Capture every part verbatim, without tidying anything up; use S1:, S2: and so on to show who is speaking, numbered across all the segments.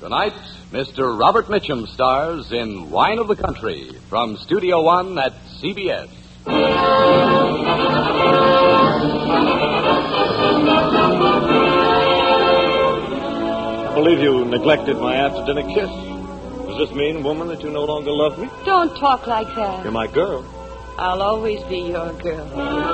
S1: Tonight, Mister Robert Mitchum stars in Wine of the Country from Studio One at C B S.
S2: I believe you neglected my after-dinner kiss. Does this mean, woman, that you no longer love me?
S3: Don't talk like that.
S2: You're my girl.
S3: I'll always be your girl.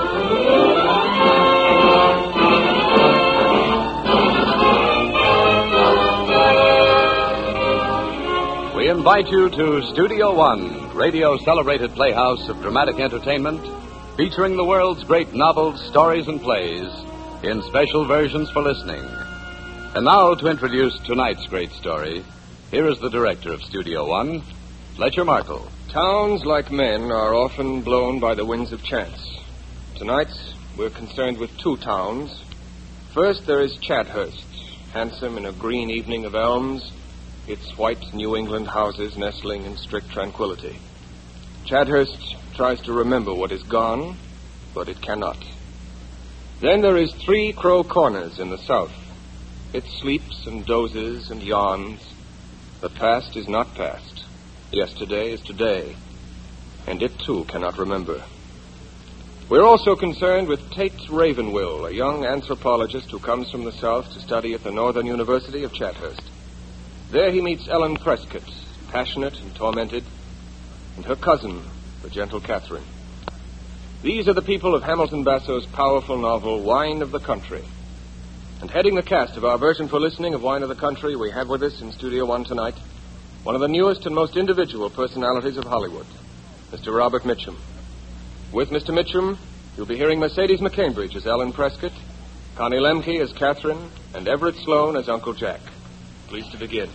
S1: We invite you to Studio One, radio-celebrated playhouse of dramatic entertainment, featuring the world's great novels, stories, and plays in special versions for listening. And now, to introduce tonight's great story, here is the director of Studio One, Fletcher Markle.
S4: Towns, like men, are often blown by the winds of chance. Tonight, we're concerned with two towns. First, there is Chadhurst, handsome in a green evening of elms, its white New England houses nestling in strict tranquility. Chadhurst tries to remember what is gone, but it cannot. Then there is Three Crow Corners in the south. It sleeps and dozes and yawns. The past is not past. Yesterday is today, and it too cannot remember. We're also concerned with Tate Ravenwill, a young anthropologist who comes from the south to study at the Northern University of Chadhurst. There he meets Ellen Prescott, passionate and tormented, and her cousin, the gentle Catherine. These are the people of Hamilton Basso's powerful novel, Wine of the Country. And heading the cast of our version for listening of Wine of the Country, we have with us in Studio One tonight one of the newest and most individual personalities of Hollywood, Mister Robert Mitchum. With Mister Mitchum, you'll be hearing Mercedes McCambridge as Ellen Prescott, Connie Lemke as Catherine, and Everett Sloane as Uncle Jack. Please to begin.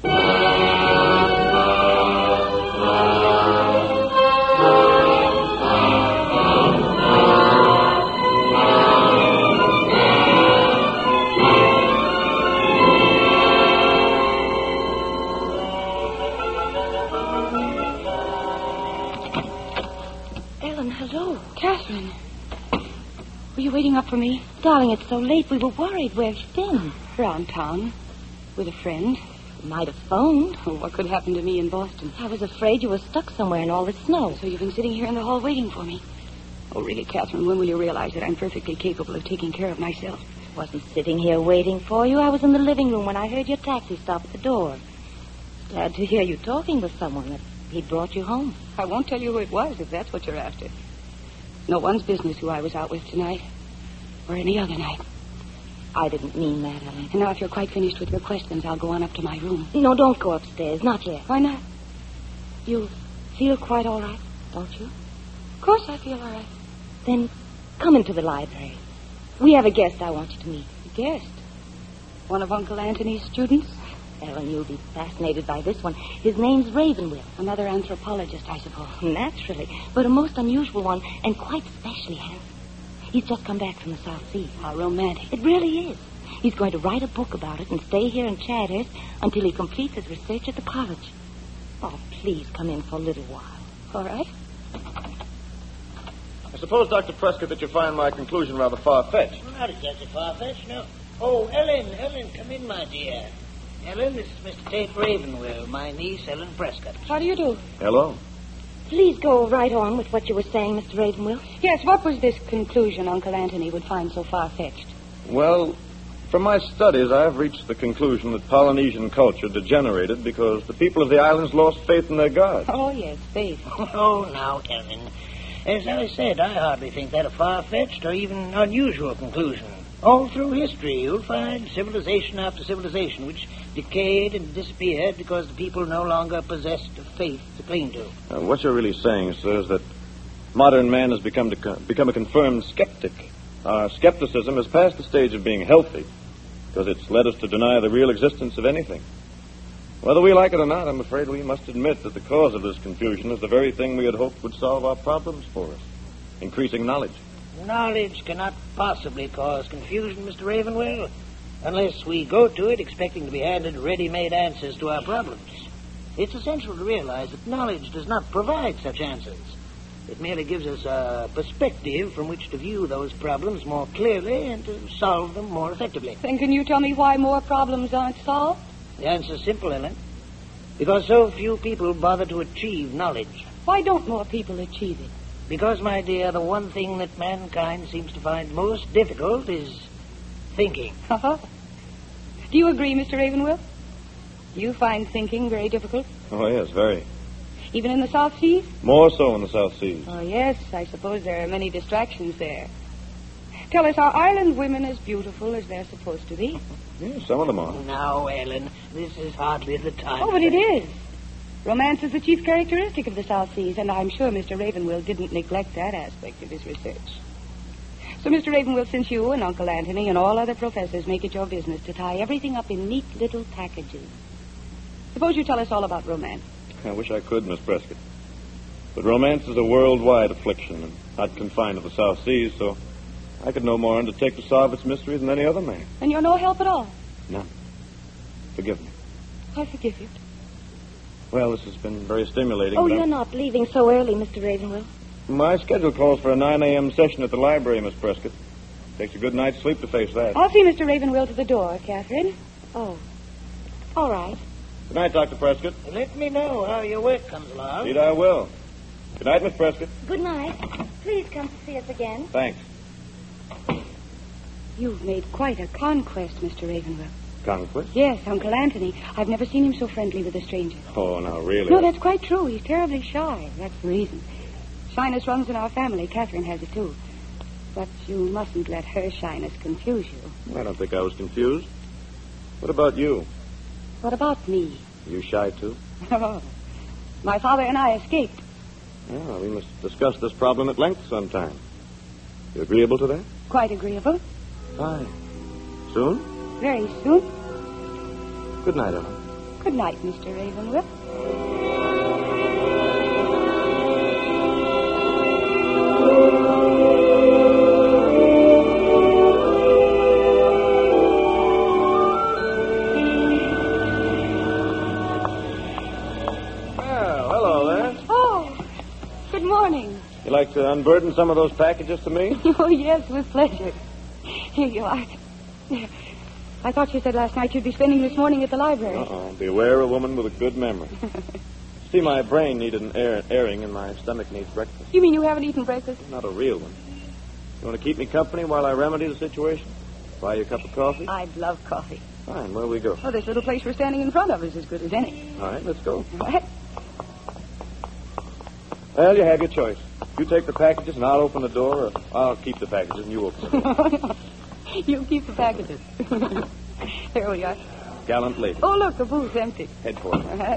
S3: Ellen, hello. Catherine. Were you waiting up for me?
S5: Darling, it's so late. We were worried. Where have you been?
S3: Around town. With a friend.
S5: You might have phoned.
S3: Oh, what could happen to me in Boston?
S5: I was afraid you were stuck somewhere in all this snow.
S3: So you've been sitting here in the hall waiting for me. Oh, really, Catherine, when will you realize that I'm perfectly capable of taking care of myself?
S5: I wasn't sitting here waiting for you. I was in the living room when I heard your taxi stop at the door. Glad to hear you talking with someone, that he brought you home.
S3: I won't tell you who it was, if that's what you're after. No one's business who I was out with tonight. Or any other night.
S5: I didn't mean that, Ellen.
S3: And now, if you're quite finished with your questions, I'll go on up to my room.
S5: No, don't go upstairs. Not yet.
S3: Why not?
S5: You feel quite all right, don't you?
S3: Of course I feel all right.
S5: Then come into the library. We have a guest I want you to meet.
S3: A guest? One of Uncle Anthony's students?
S5: Ellen, you'll be fascinated by this one. His name's Ravenwill.
S3: Another anthropologist, I suppose.
S5: Naturally. But a most unusual one, and quite specially handsome. He's just come back from the South Sea.
S3: How romantic.
S5: It really is. He's going to write a book about it and stay here in Chadhurst until he completes his research at the college. Oh, please come in for a little while.
S3: All right.
S2: I suppose, Doctor Prescott, that you find my conclusion rather far-fetched.
S6: Not exactly far-fetched, no. Oh, Ellen, Ellen, come in, my dear. Ellen, this is Mister Tate Ravenwill, my niece, Ellen Prescott.
S3: How do you do?
S2: Hello.
S5: Please go right on with what you were saying, Mister Ravenwill.
S3: Yes, what was this conclusion Uncle Anthony would find so far-fetched?
S2: Well, from my studies, I have reached the conclusion that Polynesian culture degenerated because the people of the islands lost faith in their gods.
S3: Oh, yes, faith.
S6: Oh, now, Ellen. As I said, I hardly think that a far-fetched or even unusual conclusion. All through history, you'll find civilization after civilization which decayed and disappeared because the people no longer possessed a faith to cling to.
S2: Uh, what you're really saying, sir, is that modern man has become, to co- become a confirmed skeptic. Our skepticism has passed the stage of being healthy because it's led us to deny the real existence of anything. Whether we like it or not, I'm afraid we must admit that the cause of this confusion is the very thing we had hoped would solve our problems for us, increasing knowledge.
S6: Knowledge cannot possibly cause confusion, Mister Ravenwill, unless we go to it expecting to be handed ready-made answers to our problems. It's essential to realize that knowledge does not provide such answers. It merely gives us a perspective from which to view those problems more clearly and to solve them more effectively.
S3: Then can you tell me why more problems aren't solved?
S6: The answer's simple, Ellen. Because so few people bother to achieve knowledge.
S3: Why don't more people achieve it?
S6: Because, my dear, the one thing that mankind seems to find most difficult is thinking.
S3: Uh-huh. Do you agree, Mister Ravenwell? Do you find thinking very difficult?
S2: Oh, yes, very.
S3: Even in the South Seas?
S2: More so in the South Seas.
S3: Oh, yes. I suppose there are many distractions there. Tell us, are Ireland women as beautiful as they're supposed to be?
S2: Yes, some of them are.
S6: Now, Ellen, this is hardly the time.
S3: Oh, but it is. Romance is the chief characteristic of the South Seas, and I'm sure Mister Ravenwell didn't neglect that aspect of his research. So, Mister Ravenwell, since you and Uncle Anthony and all other professors make it your business to tie everything up in neat little packages, suppose you tell us all about romance.
S2: I wish I could, Miss Prescott. But romance is a worldwide affliction and not confined to the South Seas, so I could no more undertake to solve its mysteries than any other man.
S3: And you're no help at all.
S2: None. Forgive me.
S3: I forgive you.
S2: Well, this has been very stimulating.
S5: Oh,
S2: but
S5: you're
S2: I'm-
S5: not leaving so early, Mister Ravenwell.
S2: My schedule calls for a nine a.m. session at the library, Miss Prescott. Takes a good night's sleep to face that.
S3: I'll see Mister Ravenwell to the door, Catherine.
S5: Oh. All right.
S2: Good night, Doctor Prescott.
S6: Let me know how your work comes along.
S2: Indeed, I will. Good night, Miss Prescott.
S5: Good night. Please come to see us again.
S2: Thanks.
S3: You've made quite a conquest, Mister Ravenwell.
S2: Conquest?
S3: Yes, Uncle Anthony. I've never seen him so friendly with a stranger.
S2: Oh, now, really?
S3: No, that's quite true. He's terribly shy. That's the reason. Shyness runs in our family. Catherine has it, too. But you mustn't let her shyness confuse you.
S2: I don't think I was confused. What about you?
S3: What about me?
S2: You shy, too?
S3: Oh, my father and I escaped.
S2: Well, we must discuss this problem at length sometime. You agreeable to that?
S3: Quite agreeable.
S2: Fine. Soon?
S3: Very soon.
S2: Good night, Ellen.
S3: Good night, Mister Ravenwell.
S2: Well, hello there.
S3: Oh, good morning.
S2: You like to unburden some of those packages to me?
S3: Oh, yes, with pleasure. Here you are. I thought you said last night you'd be spending this morning at the library.
S2: Uh-oh. Beware a woman with a good memory. See, my brain needed an air- airing and my stomach needs breakfast.
S3: You mean you haven't eaten breakfast?
S2: Not a real one. You want to keep me company while I remedy the situation? Buy you a cup of coffee?
S3: I'd love coffee.
S2: Fine, where we go?
S3: Oh, this little place we're standing in front of is as good as any.
S2: All right, let's go.
S3: All right.
S2: Well, you have your choice. You take the packages and I'll open the door, or I'll keep the packages and you open the door.
S3: You keep the packages. There we are.
S2: Gallant lady.
S3: Oh, look, the booth's empty.
S2: Head for it.
S3: All right.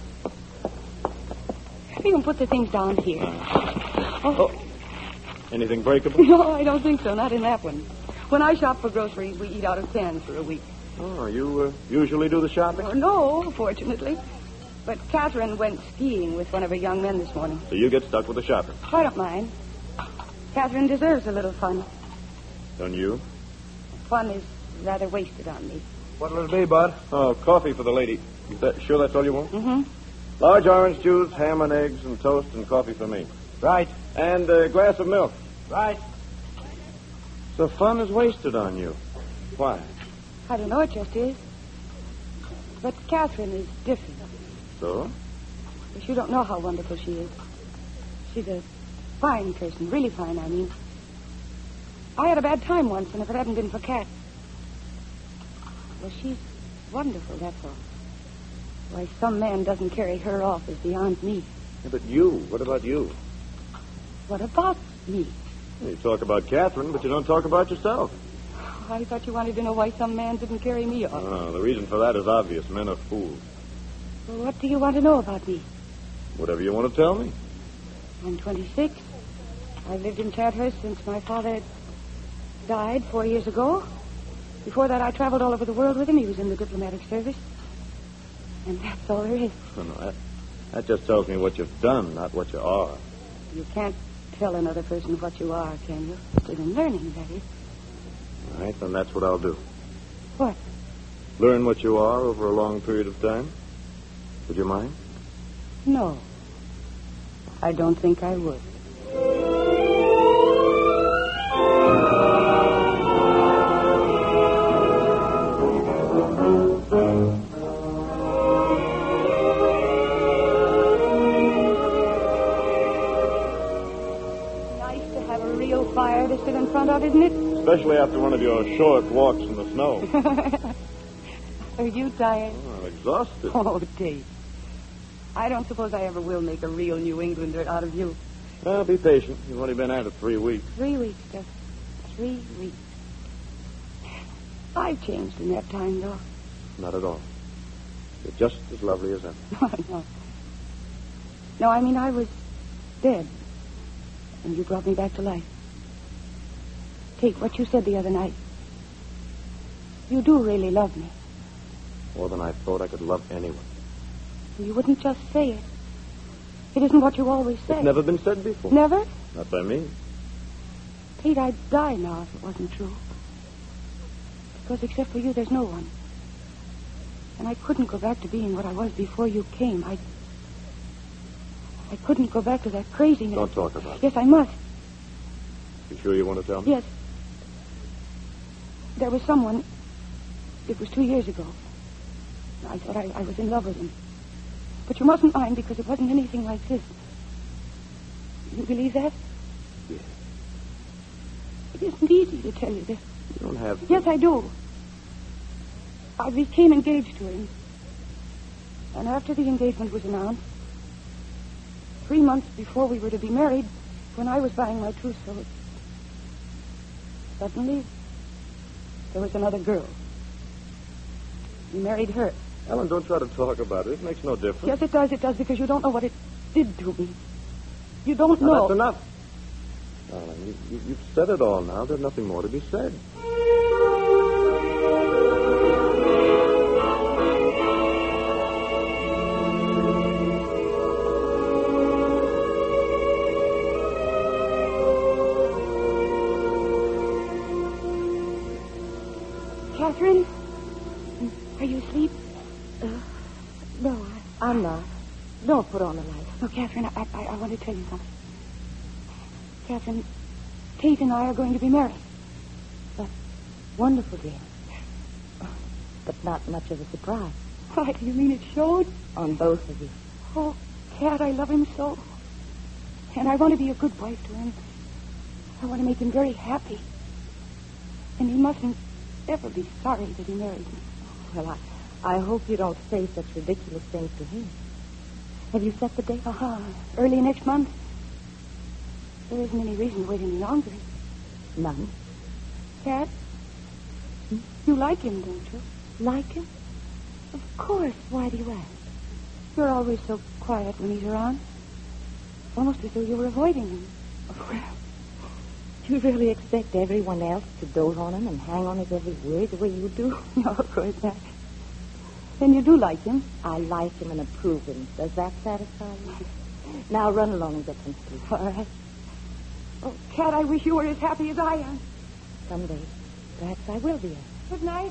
S3: You can put the things down here.
S2: Oh. Anything breakable?
S3: No, I don't think so. Not in that one. When I shop for groceries, we eat out of cans for a week.
S2: Oh, you uh, usually do the shopping?
S3: Oh, no, fortunately. But Catherine went skiing with one of her young men this morning.
S2: So you get stuck with the shopping.
S3: I don't mind. Catherine deserves a little fun.
S2: Don't you?
S3: Fun is rather wasted on me.
S2: What'll it be, Bud? Oh, coffee for the lady. Is that, sure that's all you want?
S3: Mm-hmm.
S2: Large orange juice, ham and eggs, and toast, and coffee for me.
S6: Right.
S2: And a glass of milk.
S6: Right.
S2: So fun is wasted on you. Why?
S3: I don't know, it just is. But Catherine is different.
S2: So?
S3: But you don't know how wonderful she is. She's a fine person, really fine, I mean. I had a bad time once, and if it hadn't been for Cat... Well, she's wonderful, that's all. Why some man doesn't carry her off is beyond me.
S2: Yeah, but you, what about you?
S3: What about me?
S2: You talk about Catherine, but you don't talk about yourself.
S3: I thought you wanted to know why some man didn't carry me off.
S2: Oh, the reason for that is obvious. Men are fools.
S3: Well, what do you want to know about me?
S2: Whatever you want to tell me.
S3: I'm twenty-six. I've lived in Chadhurst since my father died four years ago. Before that, I traveled all over the world with him. He was in the diplomatic service. And that's all there is.
S2: No, no, that, that just tells me what you've done, not what you are.
S3: You can't tell another person what you are, can you? Still in learning, that is.
S2: All right, then that's what I'll do.
S3: What?
S2: Learn what you are over a long period of time. Would you mind?
S3: No. I don't think I would. front of, isn't it?
S2: Especially after one of your short walks in the snow.
S3: Are you tired?
S2: Oh, I'm exhausted.
S3: Oh, Tate. I don't suppose I ever will make a real New Englander out of you.
S2: Well, be patient. You've only been at it three weeks.
S3: Three weeks, just three weeks. I've changed in that time, though.
S2: Not at all. You're just as lovely as ever.
S3: No, no. No, I mean, I was dead. And you brought me back to life. Take what you said the other night. You do really love me.
S2: More than I thought I could love anyone.
S3: You wouldn't just say it. It isn't what you always say.
S2: It's never been said before.
S3: Never?
S2: Not by me.
S3: Pete, I'd die now if it wasn't true. Because except for you, there's no one. And I couldn't go back to being what I was before you came. I... I couldn't go back to that craziness.
S2: Don't talk about it.
S3: Yes, I must.
S2: You sure you want to tell me?
S3: Yes. There was someone... It was two years ago. I thought I, I was in love with him. But you mustn't mind because it wasn't anything like this. You believe that?
S2: Yes.
S3: It isn't easy to tell you this.
S2: You don't have to.
S3: Yes, I do. I became engaged to him. And after the engagement was announced, three months before we were to be married, when I was buying my trousseau, suddenly there was another girl. He married her.
S2: Ellen, don't try to talk about it. It makes no difference.
S3: Yes, it does, it does, because you don't know what it did to me. You don't
S2: Now,
S3: know.
S2: that's enough. Ellen, you, you, you've said it all now. There's nothing more to be said.
S3: Catherine? Are you asleep? Uh, no, I,
S5: I'm not. Don't put on the light.
S3: No, Catherine, I, I, I want to tell you something. Catherine, Tate and I are going to be married.
S5: That's wonderful, dear. But not much of a surprise.
S3: Why, do you mean it showed?
S5: On both of you.
S3: Oh, Cat, I love him so. And I want to be a good wife to him. I want to make him very happy. And he mustn't ever be sorry that he married me.
S5: Well, I, I hope you don't say such ridiculous things to him. Have you set the date?
S3: Uh-huh. Early next month. There isn't any reason to wait any longer.
S5: None.
S3: Cat, hmm? You like him, don't you?
S5: Like him? Of course. Why do you ask?
S3: You're always so quiet when he's around. Almost as though you were avoiding him.
S5: Well, do you really expect everyone else to dote on him and hang on his every word the way you do?
S3: No, of course not. Then you do like him.
S5: I like him and approve him. Does that satisfy you? Now run along and get some sleep.
S3: All right. Oh, Cat, I wish you were as happy as I am.
S5: Someday, perhaps I will be.
S3: Good night.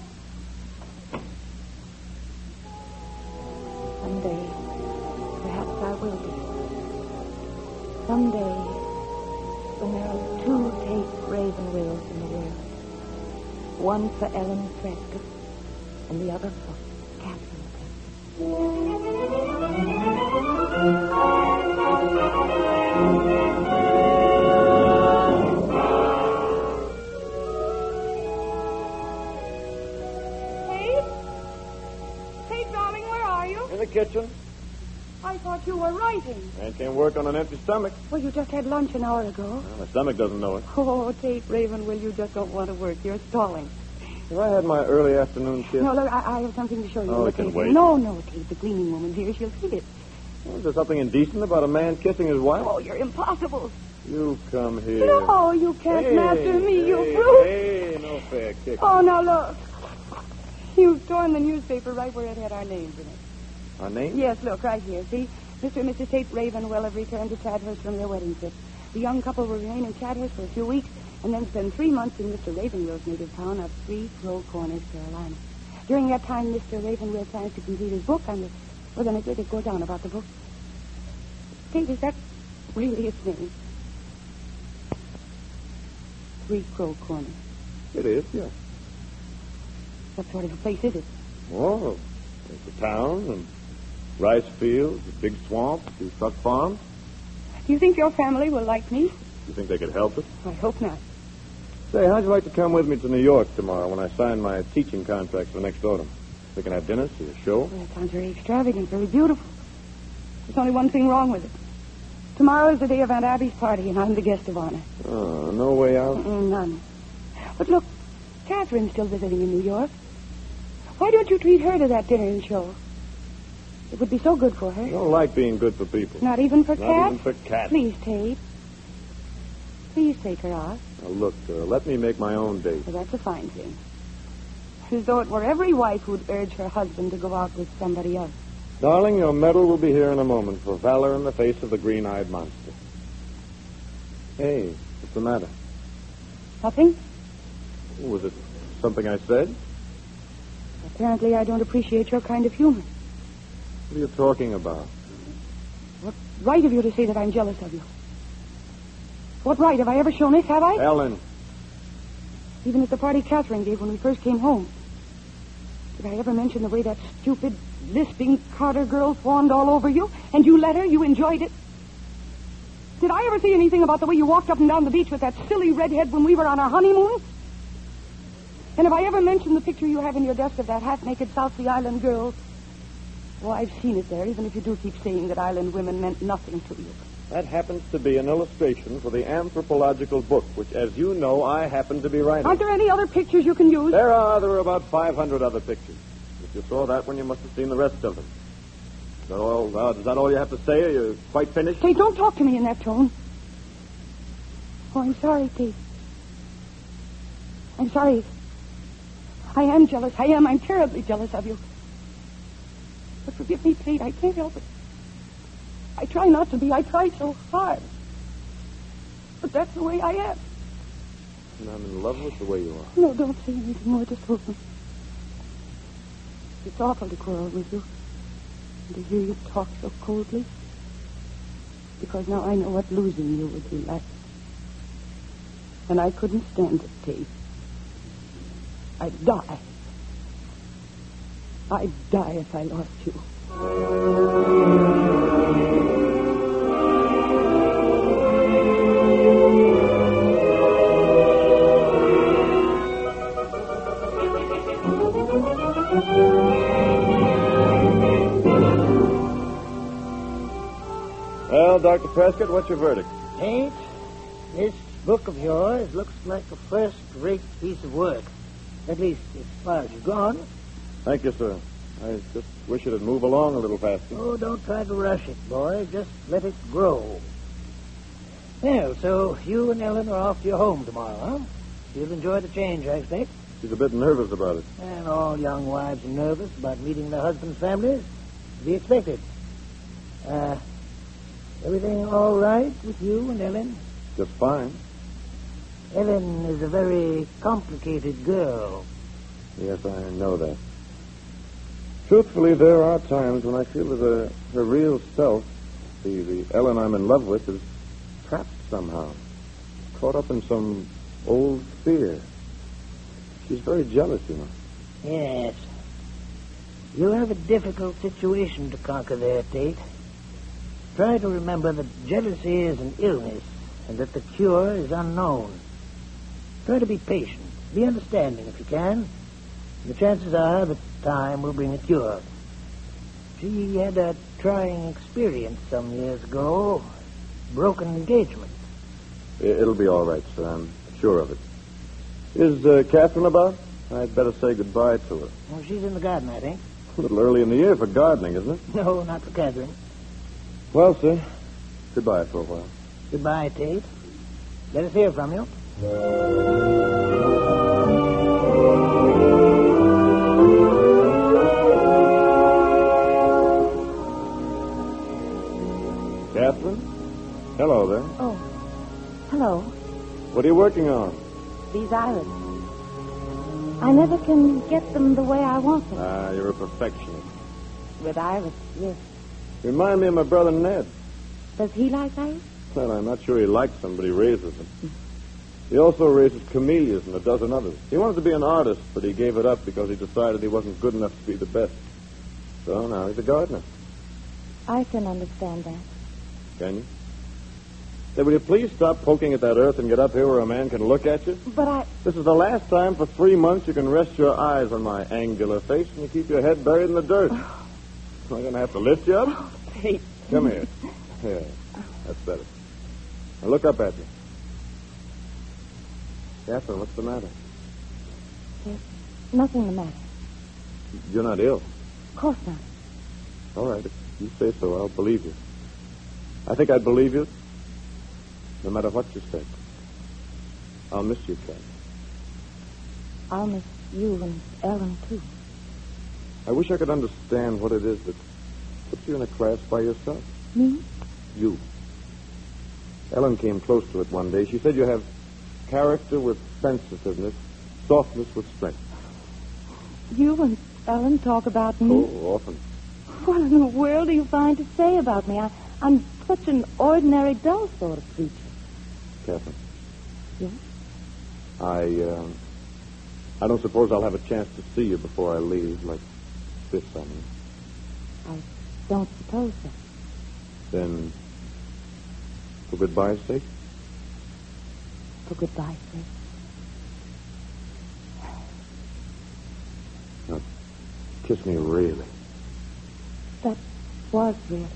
S5: Someday, perhaps I will be. Someday, when there are two Tate Ravenwills in the world, one for Ellen Prescott and the other for Catherine
S3: Tate? Tate, darling, where are you?
S2: In the kitchen.
S3: I thought you were writing.
S2: Man can't work on an empty stomach.
S3: Well, you just had lunch an hour ago.
S2: Well, my stomach doesn't know it.
S3: Oh, Tate Ravenwill, you just don't want to work. You're stalling.
S2: Have I had my early afternoon kiss?
S3: No, look, I, I have something to show you.
S2: Oh,
S3: Look,
S2: it can
S3: Tate.
S2: wait.
S3: No, no, Tate. The cleaning woman's here. She'll see it.
S2: Well, is there something indecent about a man kissing his wife?
S3: Oh, you're impossible.
S2: You come here.
S3: No, you can't
S2: hey,
S3: master me,
S2: hey,
S3: you brute.
S2: Hey, no fair kick.
S3: Oh, now look. You've torn the newspaper right where it had our names in it.
S2: Our name?
S3: Yes, look, right here. See? Mister and Missus Tate Ravenwell have returned to Chadhurst from their wedding trip. The young couple will remain in Chadhurst for a few weeks and then spend three months in Mister Ravenwell's native town of Three Crow Corners, Carolina. During that time, Mister Ravenwell plans to complete his book on the... Well, then it, it goes on about the book. Tate, is that really its name? Three Crow Corners.
S2: It is, yes.
S3: What sort of a place is it?
S2: Oh, it's a town and rice fields, a big swamp, two truck farms.
S3: Do you think your family will like me?
S2: You think they could help it?
S3: I hope not.
S2: Say, how'd you like to come with me to New York tomorrow when I sign my teaching contract for next autumn? We can have dinner, see a show.
S3: Well, that sounds very extravagant, very beautiful. There's only one thing wrong with it. Tomorrow is the day of Aunt Abby's party, and I'm the guest of honor.
S2: Oh, no way out?
S3: Mm, none. But look, Catherine's still visiting in New York. Why don't you treat her to that dinner and show? It would be so good for her.
S2: I don't like being good for people.
S3: Not even for
S2: Not
S3: Cat?
S2: even for Cat.
S3: Please, Tate. Please take her out.
S2: Now, look, girl, let me make my own date.
S3: Well, that's a fine thing. As though it were every wife who'd urge her husband to go out with somebody else.
S2: Darling, your medal will be here in a moment for valor in the face of the green-eyed monster. Hey, what's the matter?
S3: Nothing?
S2: Was it something I said?
S3: Apparently I don't appreciate your kind of humor.
S2: What are you talking about?
S3: What right have you to say that I'm jealous of you? What right have I ever shown it, have I?
S2: Ellen.
S3: Even at the party Catherine gave when we first came home. Did I ever mention the way that stupid, lisping Carter girl fawned all over you? And you let her? You enjoyed it? Did I ever say anything about the way you walked up and down the beach with that silly redhead when we were on our honeymoon? And have I ever mentioned the picture you have in your desk of that half-naked South Sea Island girl? Oh, I've seen it there, even if you do keep saying that island women meant nothing to you.
S2: That happens to be an illustration for the anthropological book, which, as you know, I happen to be writing.
S3: Aren't there any other pictures you can use?
S2: There are. There are about five hundred other pictures. If you saw that one, you must have seen the rest of them. Is that all, uh, is that all you have to say? Are you quite finished?
S3: Kate, don't talk to me in that tone. Oh, I'm sorry, Kate. I'm sorry. I am jealous. I am. I'm terribly jealous of you. But forgive me, Kate. I can't help it. I try not to be. I try so hard. But that's the way I am.
S2: And I'm in love with the way you are.
S3: No, don't say anything more. Just hold me. It's awful to quarrel with you. And to hear you talk so coldly. Because now I know what losing you would be like. And I couldn't stand it, Kate. I'd die. I'd die if I lost you.
S2: Well, Doctor Prescott, what's your verdict?
S6: Kate, this book of yours looks like a first-rate piece of work. At least, as far as you've gone.
S2: Thank you, sir. I just wish it'd move along a little faster.
S6: Oh, don't try to rush it, boy. Just let it grow. Well, so you and Ellen are off to your home tomorrow, huh? You'll enjoy the change, I expect.
S2: She's a bit nervous about it.
S6: And all young wives are nervous about meeting their husbands' families. To be expected. Uh, everything all right with you and Ellen?
S2: Just fine.
S6: Ellen is a very complicated girl.
S2: Yes, I know that. Truthfully, there are times when I feel that her, her real self, the, the Ellen I'm in love with, is trapped somehow. Caught up in some old fear. She's very jealous, you know.
S6: Yes. You have a difficult situation to conquer there, Tate. Try to remember that jealousy is an illness and that the cure is unknown. Try to be patient. Be understanding if you can. The chances are that time will bring a cure. She had a trying experience some years ago. Broken engagement.
S2: It'll be all right, sir. I'm sure of it. Is uh, Catherine about? I'd better say goodbye to her.
S6: Well, she's in the garden, I think.
S2: A little early in the year for gardening, isn't it?
S6: No, not for Catherine.
S2: Well, sir, goodbye for a while.
S6: Goodbye, Tate. Let us hear from you.
S2: Catherine? Hello there.
S5: Oh, hello.
S2: What are you working on?
S5: These irises. I never can get them the way I want them.
S2: Ah, you're a perfectionist.
S5: With iris, yes.
S2: Remind me of my brother Ned.
S5: Does he like iris?
S2: Well, I'm not sure he likes them, but he raises them. He also raises camellias and a dozen others. He wanted to be an artist, but he gave it up because he decided he wasn't good enough to be the best. So now he's a gardener.
S5: I can understand that.
S2: Can you? Hey, will you please stop poking at that earth and get up here where a man can look at you?
S3: But I...
S2: This is the last time for three months you can rest your eyes on my angular face and you keep your head buried in the dirt. Am I going to have to lift you up?
S3: Oh, Tate.
S2: Come here. Yeah, that's better. Now look up at me. Catherine, what's the matter?
S5: There's nothing the matter.
S2: You're not ill.
S5: Of course not.
S2: All right, if you say so, I'll believe you. I think I'd believe you no matter what you say. I'll miss you, Cat.
S5: I'll miss you and Ellen, too.
S2: I wish I could understand what it is that puts you in a class by yourself.
S5: Me?
S2: You. Ellen came close to it one day. She said you have character with sensitiveness, softness with strength.
S5: You and Ellen talk about me?
S2: Oh, often.
S5: What in the world do you find to say about me? I, I'm such an ordinary, dull sort of creature.
S2: Catherine.
S5: Yes?
S2: I, uh, I don't suppose I'll have a chance to see you before I leave, like this, I mean.
S5: I don't suppose so.
S2: Then, for goodbye's sake?
S5: For goodbye's sake.
S2: Now, kiss me really.
S5: That was really.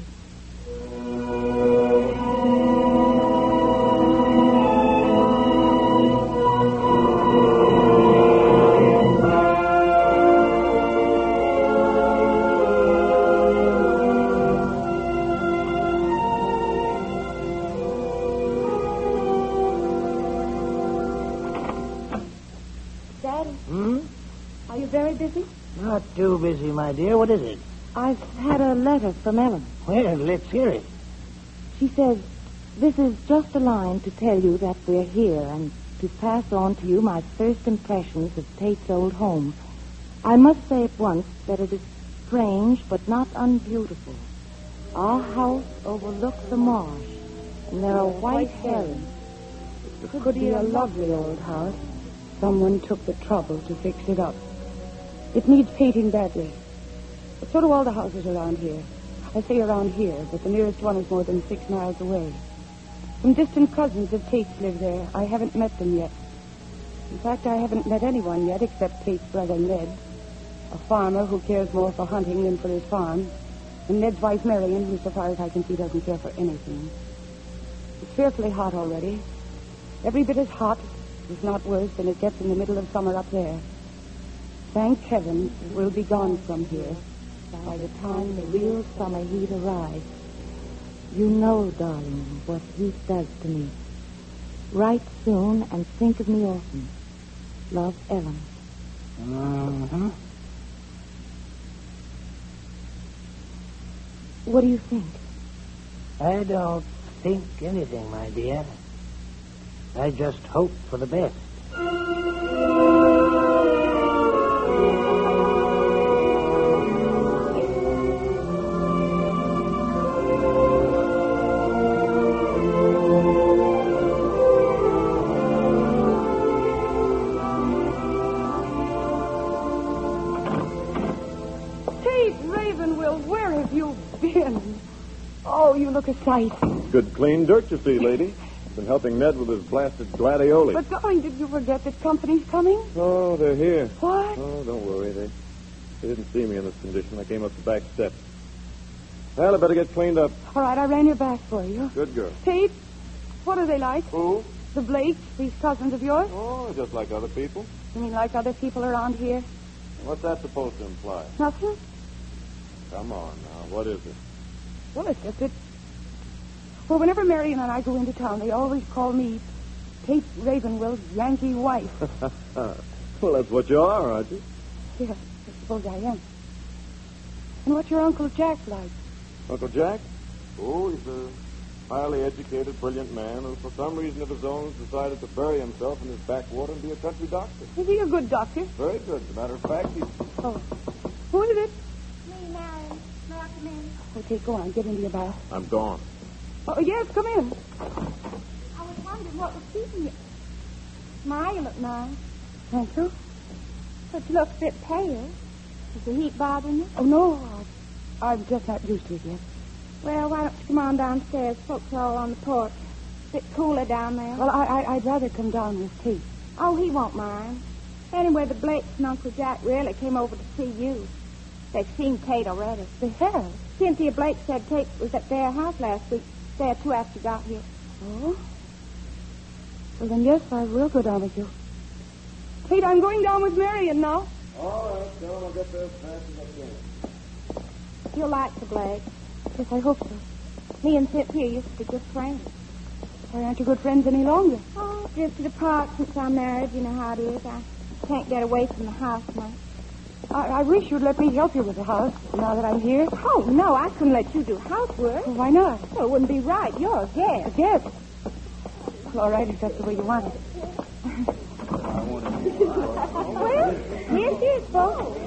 S3: Daddy,
S6: Hmm?
S3: are you very busy?
S6: Not too busy, my dear. What is it?
S5: I've had a letter from Ellen.
S6: Well, let's hear it.
S5: She says, this is just a line to tell you that we're here and to pass on to you my first impressions of Tate's old home. I must say at once that it is strange but not unbeautiful. Our house overlooks the marsh, and there are white herons. It could be a lovely old house.
S3: Someone took the trouble to fix it up. It needs painting badly. But so do all the houses around here. I say around here, but the nearest one is more than six miles away. Some distant cousins of Tate's live there. I haven't met them yet. In fact, I haven't met anyone yet except Tate's brother Ned, a farmer who cares more for hunting than for his farm, and Ned's wife Marion, who, so far as I can see, doesn't care for anything. It's fearfully hot already. Every bit as hot, if not worse, than it gets in the middle of summer up there. Thank heaven we'll be gone from here by the time the real summer heat arrives.
S5: You know, darling, what heat does to me. Write soon and think of me often. Love, Ellen.
S6: Mm-hmm.
S5: What do you think?
S6: I don't think anything, my dear. I just hope for the best.
S3: Tate Ravenwill, where have you been? Oh, you look a sight.
S2: Good clean dirt, you see, lady. Been helping Ned with his blasted gladioli.
S3: But, darling, did you forget that company's coming?
S2: Oh, they're here.
S3: What?
S2: Oh, don't worry. They, they didn't see me in this condition. I came up the back steps. Well, I better get cleaned up.
S3: All right, I ran your bath for you.
S2: Good girl.
S3: Tate, what are they like?
S2: Who?
S3: The Blakes, these cousins of yours?
S2: Oh, just like other people.
S3: You mean like other people around here?
S2: What's that supposed to imply?
S3: Nothing?
S2: Come on now. What is it?
S3: Well, it's just that... Well, whenever Marion and I go into town, they always call me Tate Ravenwill's Yankee wife.
S2: Well, that's what you are, aren't you?
S3: Yes, I suppose I am. And what's your Uncle Jack like?
S2: Uncle Jack? Oh, he's a highly educated, brilliant man who, for some reason of his own, has decided to bury himself in his backwater and be a country doctor.
S3: Is he a good doctor?
S2: Very good. As a matter of fact, he's...
S3: Oh. Who is it?
S7: Me, Marion. May I come in?
S3: Okay, go on. Get into your bath.
S2: I'm gone.
S3: Oh, yes, come in.
S7: I was wondering what was keeping you. My, you look nice.
S3: Thank you.
S7: But you look a bit pale. Is the heat bothering you?
S3: Oh, no. I- I'm just not used to it yet.
S7: Well, why don't you come on downstairs? Folks are all on the porch. bit cooler down there.
S3: Well, I, I, I'd rather come down with Tate.
S7: Oh, he won't mind. Anyway, the Blakes and Uncle Jack really came over to see you. They've seen Tate already.
S3: They have?
S7: Cynthia Blake said Tate was at their house last week, day or two after you got here.
S3: Oh? Well, then, yes, I will go down with you.
S7: Tate, I'm going down with Marion now.
S2: All right, John, I'll get there as fast as I can.
S7: You'll like the Blakes.
S3: Yes, I hope so.
S7: Me and Cynthia used to be good friends.
S3: Why aren't you good friends any longer?
S7: Oh, drifted apart since our marriage. You know how it is. I can't get away from the house much.
S3: I, I wish you'd let me help you with the house now that I'm here.
S7: Oh, no, I couldn't let you do housework.
S3: Well, why not?
S7: Well, it wouldn't be right. You're a guest.
S3: A guest? Well, all right, if that's the way you want it.
S7: Well, here she is, folks.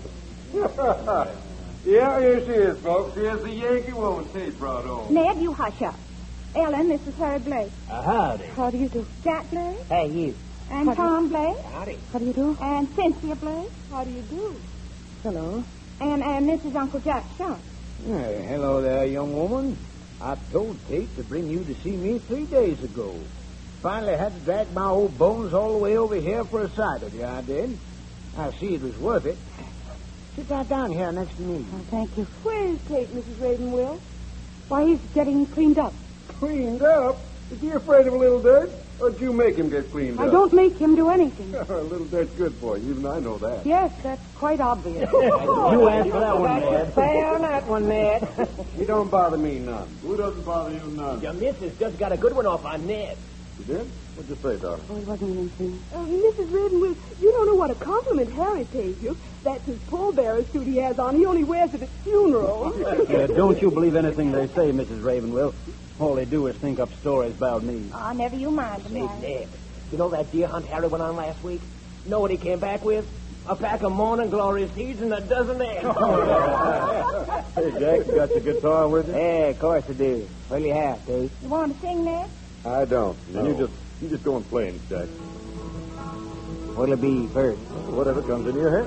S8: Yeah, here she is, folks. Here's the Yankee woman Tate brought home.
S7: Ned, you hush up. Ellen, this is Harry Blake.
S6: Uh, howdy.
S3: How do you do?
S7: Jack Blake.
S6: Hey, you.
S7: And
S3: How do
S7: Tom Blake.
S6: Howdy.
S3: How do you do?
S7: And Cynthia Blake. How do you do?
S3: Hello.
S7: And, and this is Uncle Jack Sharp.
S9: Hey, hello there, young woman. I told Tate to bring you to see me three days ago. Finally had to drag my old bones all the way over here for a sight of you, I did. I see it was worth it. Sit right down here next to me.
S3: Oh, thank you.
S7: Where is Tate, Missus Ravenwill?
S3: Why, he's getting cleaned up.
S8: Cleaned up? Is he afraid of a little dirt? Or did you make him get cleaned
S3: I
S8: up?
S3: don't make him do anything.
S8: A little dirt's good for you. Even I know that.
S3: Yes, that's quite obvious.
S9: You answer that one, Ned.
S6: Stay on that one, Ned.
S8: You don't bother me none. Who doesn't bother you none?
S6: Your missus just got a good one off on Ned.
S8: You did? What'd you say, darling?
S3: Oh, he wasn't even seen.
S10: Uh, Missus Ravenwill, you don't know what a compliment Harry pays you. That's his pallbearer suit he has on. He only wears it at funerals.
S9: Yeah, don't you believe anything they say, Missus Ravenwill. All they do is think up stories about me.
S7: Oh, never you mind them,
S6: Say,
S7: Harry.
S6: Ned, you know that deer hunt Harry went on last week? Know what he came back with? A pack of morning glory seeds and a dozen eggs.
S2: Hey, Jack, you got your guitar with you?
S9: Yeah, of course I do. Well, you have, Tate.
S7: You want to sing, Ned?
S2: I don't. And you just you just go and play, Jack.
S9: What'll it be first?
S2: Whatever comes into your head.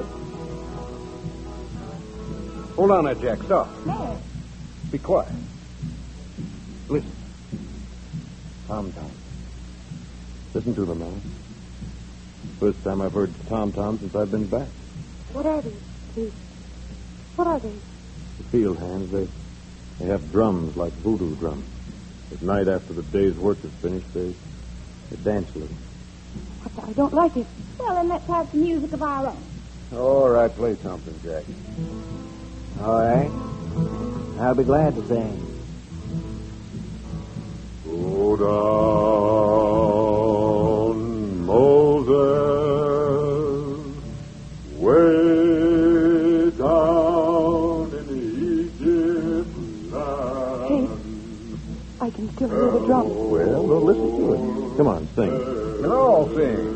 S8: Hold on there, Jack. Stop.
S7: Ned.
S2: Be quiet. Listen. Tom Tom. Listen to them, man. First time I've heard Tom Tom since I've been back.
S3: What are these, please? What are they?
S2: The field hands, they they have drums like voodoo drums. At night after the day's work is finished, they, they dance a little.
S3: I don't like it.
S7: Well, then let's have some music of our own.
S2: All right, play something, Jack.
S9: All right. I'll be glad to sing.
S2: Go down, Moses, way down in Egypt land.
S3: I can still hear the drum.
S2: Well, well, listen to it. Come on, sing.
S8: And I'll sing.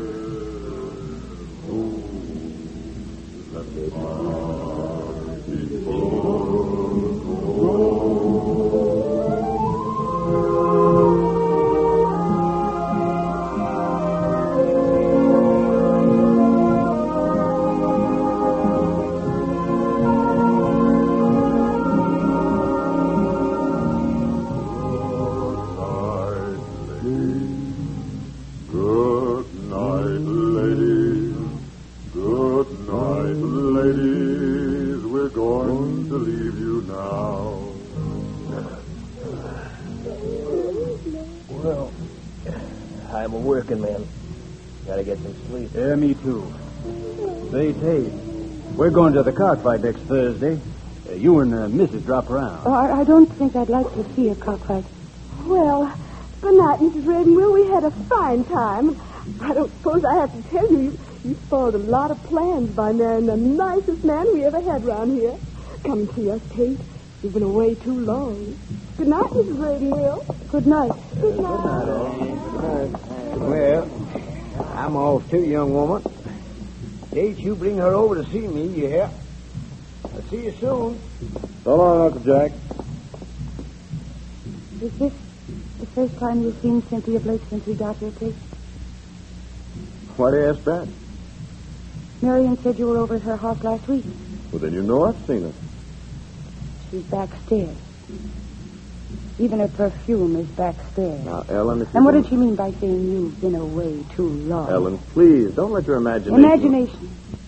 S6: I'm a working man. Gotta get some sleep.
S9: Yeah, me too. Say, Tate, we're going to the cockfight next Thursday. Uh, you and uh, Missus drop around.
S3: Oh, I, I don't think I'd like to see a cockfight.
S10: Well, good night, Missus Ravenwill. We had a fine time. I don't suppose I have to tell you, you, you spoiled a lot of plans by marrying the nicest man we ever had round here. Come and see us, Tate. You've been away too long. Good night, Missus Ravenwill.
S3: Good night.
S10: Good night.
S9: Well, I'm off too, young woman. Tate, you bring her over to see me, you hear? I'll see you soon.
S2: So long, Uncle Jack.
S3: Is this the first time you've seen Cynthia Blake since we got here, Tate?
S2: Why do you ask that?
S3: Marion said you were over at her house last week.
S2: Well, then you know I've seen her.
S3: She's backstairs. Even her perfume is backstairs.
S2: Now, Ellen, if you
S3: And what
S2: don't-
S3: did she mean by saying you've been away too long?
S2: Ellen, please, don't let your imagination...
S3: Imagination.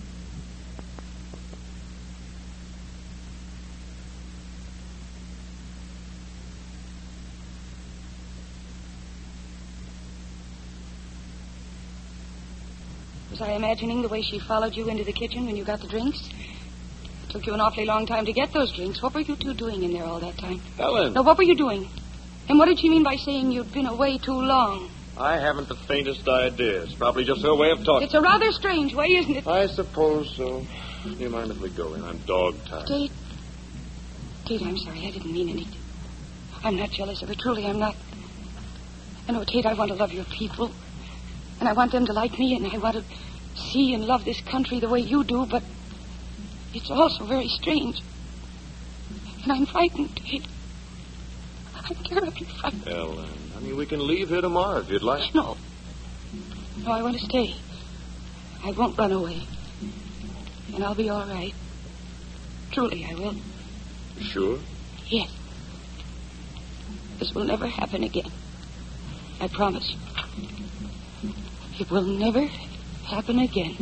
S3: Was I imagining the way she followed you into the kitchen when you got the drinks? It took you an awfully long time to get those drinks. What were you two doing in there all that time?
S2: Ellen!
S3: No, what were you doing? And what did she mean by saying you'd been away too long?
S2: I haven't the faintest idea. It's probably just her way of talking.
S3: It's a rather strange way, isn't it?
S2: I suppose so. Do you mind if we go in? I'm dog-tired.
S3: Kate. Kate, I'm sorry. I didn't mean anything. I'm not jealous of her. Truly, I'm not. I know, Kate, I want to love your people. And I want them to like me, and I want to see and love this country the way you do, but it's also very strange. And I'm frightened, Kate. I'm terribly frightened.
S2: Ellen, I mean, we can leave here tomorrow if you'd like.
S3: No. No, I want to stay. I won't run away. And I'll be all right. Truly, I will.
S2: Sure?
S3: Yes. This will never happen again. I promise you. It will never happen again.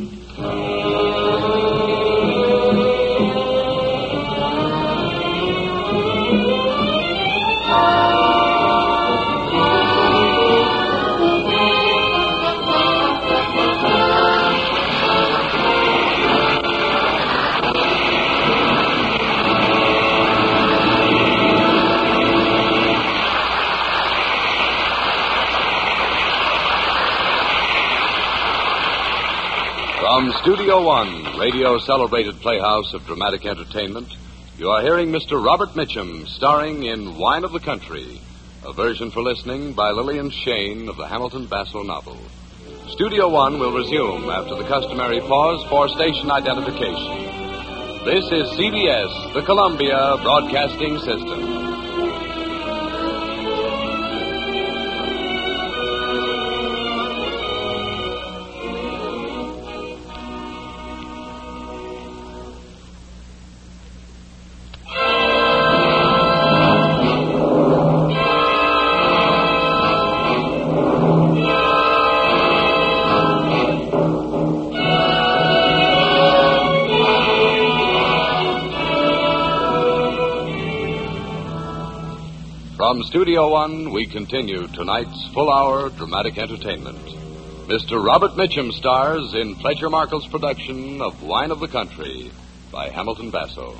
S1: From Studio One, radio-celebrated playhouse of dramatic entertainment, you are hearing Mister Robert Mitchum starring in Wine of the Country, a version for listening by Lillian Shane of the Hamilton Basso novel. Studio One will resume after the customary pause for station identification. This is C B S, the Columbia Broadcasting System. From Studio One, we continue tonight's full-hour dramatic entertainment. Mister Robert Mitchum stars in Fletcher Markle's production of Wine of the Country by Hamilton Basso.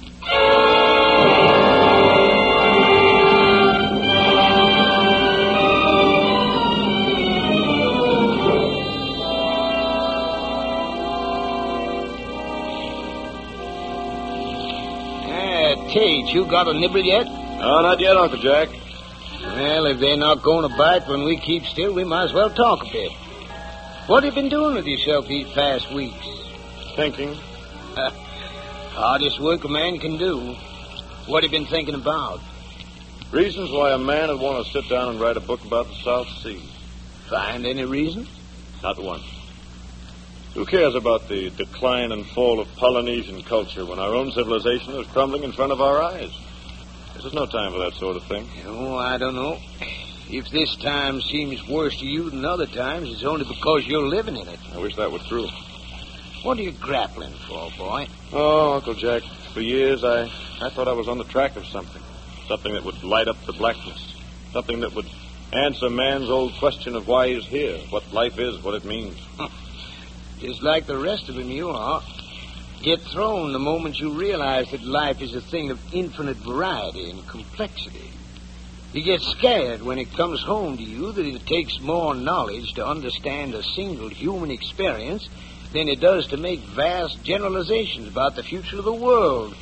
S9: Ah, Tate, you got a nibble yet?
S2: No, not yet, Uncle Jack.
S9: Well, if they're not going to bite when we keep still, we might as well talk a bit. What have you been doing with yourself these past weeks?
S2: Thinking.
S9: Uh, hardest work a man can do. What have you been thinking about?
S2: Reasons why a man would want to sit down and write a book about the South Sea.
S9: Find any reason?
S2: Not one. Who cares about the decline and fall of Polynesian culture when our own civilization is crumbling in front of our eyes? This is no time for that sort of thing.
S9: Oh, I don't know. If this time seems worse to you than other times, it's only because you're living in it.
S2: I wish that were true.
S9: What are you grappling for, boy?
S2: Oh, Uncle Jack, for years I, I thought I was on the track of something. Something that would light up the blackness. Something that would answer man's old question of why he's here, what life is, what it means.
S9: Just like the rest of them, you are. Get thrown the moment you realize that life is a thing of infinite variety and complexity. You get scared when it comes home to you that it takes more knowledge to understand a single human experience than it does to make vast generalizations about the future of the world.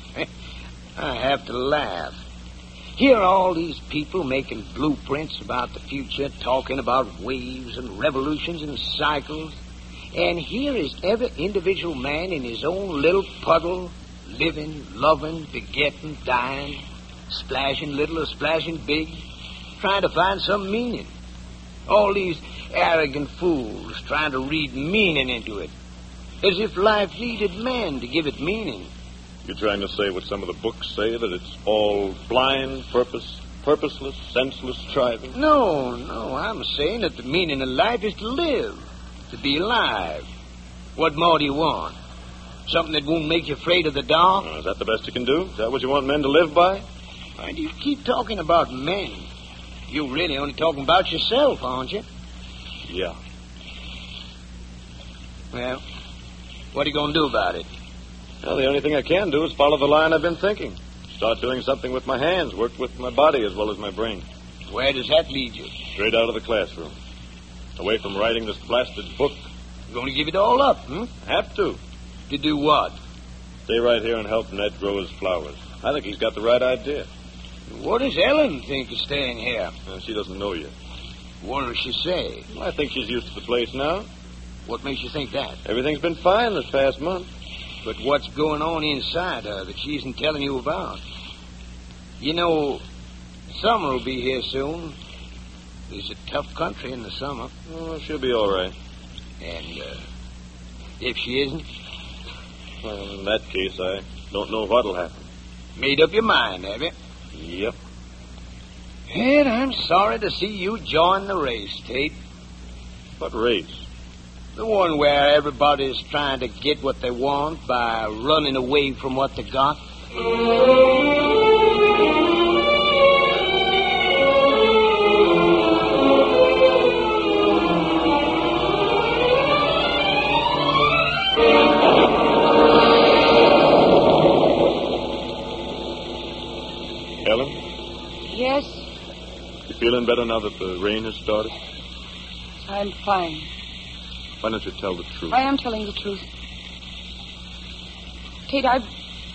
S9: I have to laugh. Here are all these people making blueprints about the future, talking about waves and revolutions and cycles. And here is every individual man in his own little puddle, living, loving, begetting, dying, splashing little or splashing big, trying to find some meaning. All these arrogant fools trying to read meaning into it, as if life needed man to give it meaning.
S2: You're trying to say what some of the books say, that it's all blind purpose, purposeless, senseless striving?
S9: No, no, I'm saying that the meaning of life is to live, to be alive. What more do you want? Something that won't make you afraid of the dark?
S2: Uh, is that the best you can do? Is that what you want men to live by?
S9: Why do you keep talking about men? You're really only talking about yourself, aren't you?
S2: Yeah.
S9: Well, what are you going to do about it?
S2: Well, the only thing I can do is follow the line I've been thinking. Start doing something with my hands, work with my body as well as my brain.
S9: Where does that lead you?
S2: Straight out of the classroom. Away from writing this blasted book.
S9: You're going to give it all up, hmm?
S2: Have to.
S9: To do what?
S2: Stay right here and help Ned grow his flowers. I think he's got the right idea.
S9: What does Ellen think of staying here?
S2: Well, she doesn't know yet.
S9: What does she say?
S2: Well, I think she's used to the place now.
S9: What makes you think that?
S2: Everything's been fine this past month.
S9: But what's going on inside her that she isn't telling you about? You know, summer will be here soon. It's a tough country in the summer.
S2: Oh, she'll be all right.
S9: And uh, if she isn't?
S2: Well, in that case, I don't know what'll happen.
S9: Made up your mind, have you?
S2: Yep.
S9: And I'm sorry to see you join the race, Tate.
S2: What race?
S9: The one where everybody's trying to get what they want by running away from what they got.
S2: Ellen?
S3: Yes,
S2: You feeling better now that the rain has started?
S3: I'm fine.
S2: Why don't you tell the truth?
S3: I am telling the truth. Tate, I...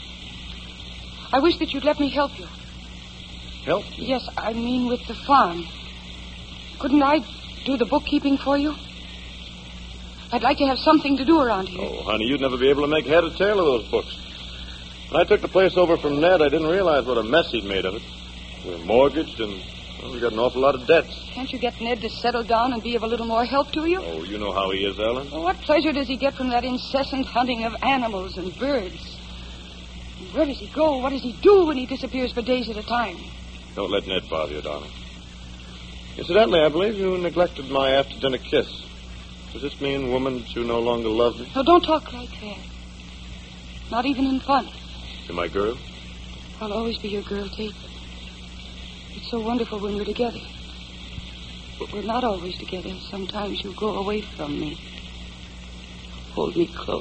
S3: I wish that you'd let me help you.
S2: Help?
S3: Yes, I mean with the farm. Couldn't I do the bookkeeping for you? I'd like to have something to do around here.
S2: Oh, honey, you'd never be able to make head or tail of those books. When I took the place over from Ned, I didn't realize what a mess he'd made of it. We were mortgaged, and well, we got an awful lot of debts.
S3: Can't you get Ned to settle down and be of a little more help to you?
S2: Oh, you know how he is, Ellen.
S3: Well, what pleasure does he get from that incessant hunting of animals and birds? And where does he go? What does he do when he disappears for days at a time?
S2: Don't let Ned bother you, darling. Incidentally, I believe you neglected my after-dinner kiss. Does this mean, woman, that you no longer love me?
S3: No, don't talk like that. Not even in fun.
S2: You're my girl?
S3: I'll always be your girl, Tate. It's so wonderful when we're together. But we're not always together. Sometimes you go away from me. Hold me close.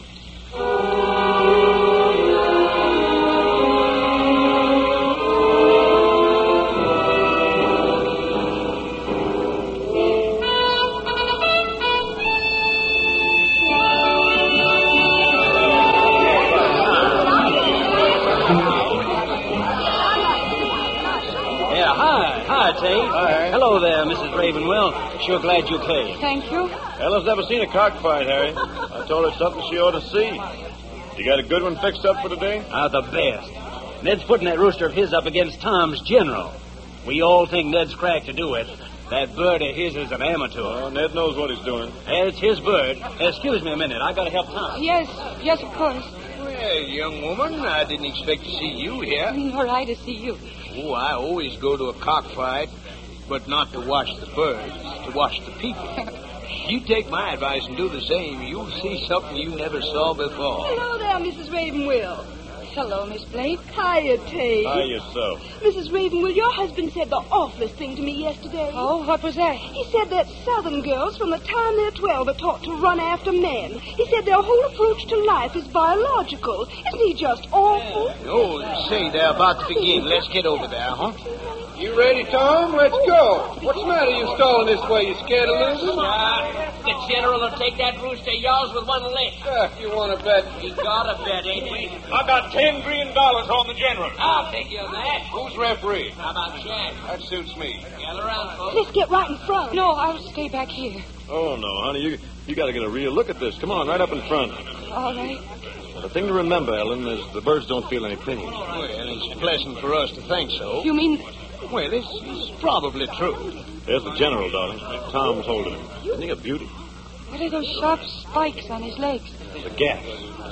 S11: Hi. Hello there, Missus Ravenwell. Sure glad you came.
S3: Thank you.
S2: Ellen's never seen a cockfight, Harry. I told her something she ought to see. You got a good one fixed up for today?
S11: Ah, the best. Ned's putting that rooster of his up against Tom's General. We all think Ned's cracked to do it. That bird of his is an amateur.
S2: Oh, Ned knows what he's doing.
S11: And it's his bird. Excuse me a minute. I got to help Tom.
S3: Yes, yes, of course.
S9: Well, young woman, I didn't expect to see you here.
S3: Nor I to see you.
S9: Oh, I always go to a cockfight, but not to watch the birds, to watch the people. You take my advice and do the same. You'll see something you never saw before.
S10: Hello there, Missus Ravenwell.
S3: Hello, Miss Blake.
S10: Hiya, Tate.
S2: Hi, yourself.
S10: Missus Ravenwell, your husband said the awfulest thing to me yesterday.
S3: Oh, what was that?
S10: He said that Southern girls from the time they're twelve are taught to run after men. He said their whole approach to life is biological. Isn't he just awful?
S9: Oh, say, they're about to begin. Let's get over there, huh?
S8: You ready, Tom? Let's go. What's the matter? You stalling this way? You scared of losing?
S6: Uh, the General will take that rooster of yours with one leg.
S8: Uh, you want to bet?
S6: We got a bet, ain't we?
S12: I got ten green dollars on the General.
S6: I'll take you on that.
S8: Who's referee?
S6: How about Chad?
S8: That suits me.
S6: Gather around, folks.
S10: Let's get right in front.
S3: No, I'll stay back here.
S2: Oh, no, honey. You you got to get a real look at this. Come on, right up in front.
S3: All right.
S2: The thing to remember, Ellen, is the birds don't feel any pain.
S9: Well, it's pleasant for us to think so.
S3: You mean...
S9: Well, it's, it's probably true.
S2: There's the General, darling. Tom's holding him. Isn't he a beauty?
S3: What are those sharp spikes on his legs?
S2: The gas. It's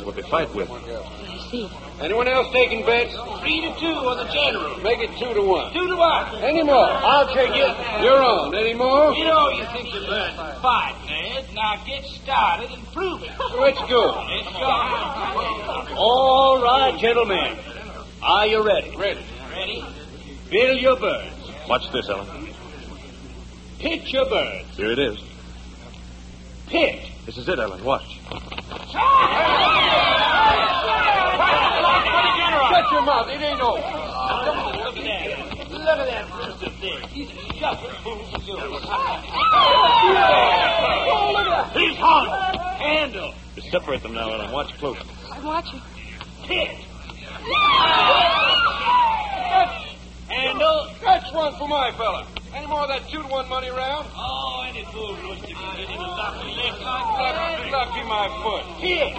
S2: is what they fight with.
S3: I see.
S8: Anyone else taking bets?
S11: Three to two on the general.
S8: Make it two to one.
S11: Two to one.
S8: Any more?
S11: I'll take you.
S8: You're on. Any more?
S11: You know you think you're learning to fight, Ned. Now get started and prove it.
S8: Let's go.
S11: Let's go. All right, gentlemen. Are you ready?
S8: Ready.
S11: Ready? Build your birds.
S2: Watch this, Ellen.
S11: Pitch your birds.
S2: Here it is.
S11: Pitch.
S2: This is it, Ellen. Watch.
S8: Shut your mouth. It ain't over.
S11: Look at that. Look at that rooster thing. He's a shuffle fool for sure. He's hung. Handle.
S2: Just separate them now, Ellen. Watch closely.
S3: I'm watching.
S11: Pitch. Handle.
S8: That's one for my fella. Any more of that two to one money round?
S11: Oh, any fool rooster can get him a lucky left like
S8: Lucky, lucky my foot.
S11: Pitch.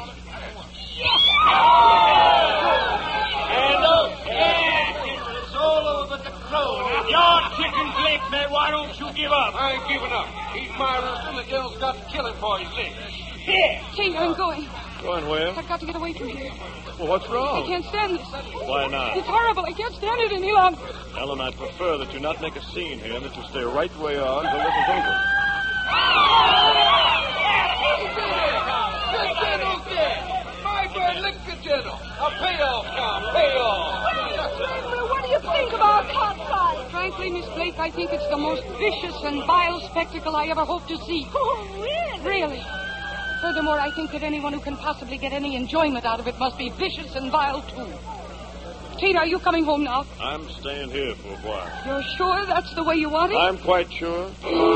S11: Handle. Yeah, it's all over but the crow. Now, your chicken's licked, man. Why don't you give up?
S8: I ain't giving up. He's my rooster, and the devil's got to kill him for his lick.
S11: Pitch.
S3: Tate, I'm going.
S2: Going where?
S3: I've got to get away from here.
S2: Well, what's
S3: I
S2: wrong?
S3: can't stand this.
S2: Why not?
S3: It's horrible. I can't stand it any longer.
S2: Ellen, I'd prefer that you not make a scene here and that you stay right where you are until this is over.
S8: The general's dead. My bird licked the general. A payoff now. Payoff.
S3: What do you think of our cockfight? Frankly, Miss Blake, I think it's the most vicious and vile spectacle I ever hoped to see.
S7: Oh, really?
S3: Really. Furthermore, I think that anyone who can possibly get any enjoyment out of it must be vicious and vile, too. Tate, are you coming home now?
S2: I'm staying here for a while.
S3: You're sure that's the way you want it?
S2: I'm quite sure.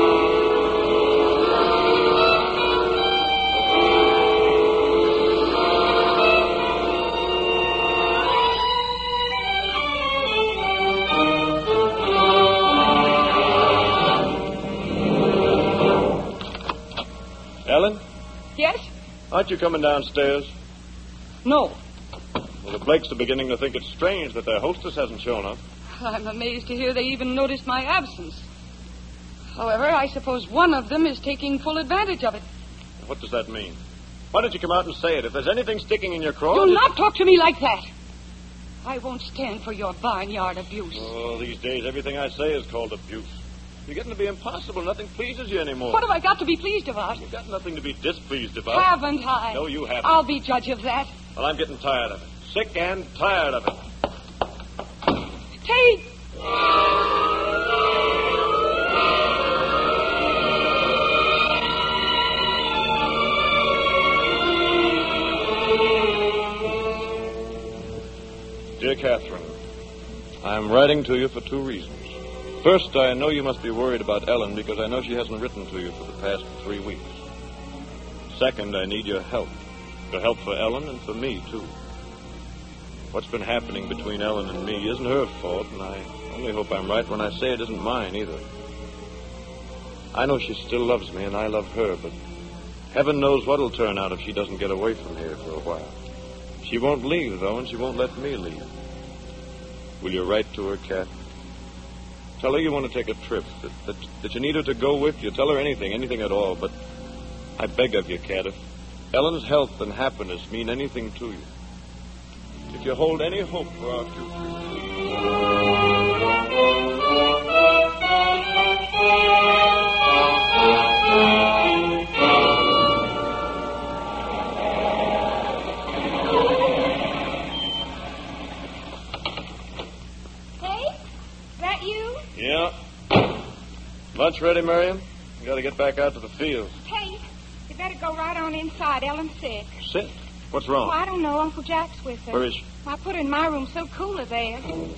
S2: Ellen?
S3: Yes?
S2: Aren't you coming downstairs?
S3: No.
S2: Well, the Blakes are beginning to think it's strange that their hostess hasn't shown up.
S3: I'm amazed to hear they even noticed my absence. However, I suppose one of them is taking full advantage of it.
S2: What does that mean? Why don't you come out and say it? If there's anything sticking in your craw...
S3: Do
S2: just-
S3: not talk to me like that. I won't stand for your barnyard abuse.
S2: Oh, these days, everything I say is called abuse. You're getting to be impossible. Nothing pleases you anymore.
S3: What have I got to be pleased about?
S2: You've got nothing to be displeased about.
S3: Haven't I?
S2: No, you haven't.
S3: I'll be judge of that.
S2: Well, I'm getting tired of it. Sick and tired of it.
S3: Tate!
S2: Dear Catherine, I'm writing to you for two reasons. First, I know you must be worried about Ellen because I know she hasn't written to you for the past three weeks. Second, I need your help. Your help for Ellen and for me, too. What's been happening between Ellen and me isn't her fault, and I only hope I'm right when I say it isn't mine either. I know she still loves me, and I love her, but heaven knows what'll turn out if she doesn't get away from here for a while. She won't leave, though, and she won't let me leave. Will you write to her, Cat? Tell her you want to take a trip, that, that, that you need her to go with you. Tell her anything, anything at all, but I beg of you, Cat, if Ellen's health and happiness mean anything to you, if you hold any hope for our Yeah. Lunch ready, Miriam? You got to get back out to the field.
S7: Hey, you better go right on inside. Ellen's sick.
S2: Sick? What's wrong?
S7: Oh, I don't know. Uncle Jack's with her.
S2: Where is she?
S7: I put her in my room. So cooler there.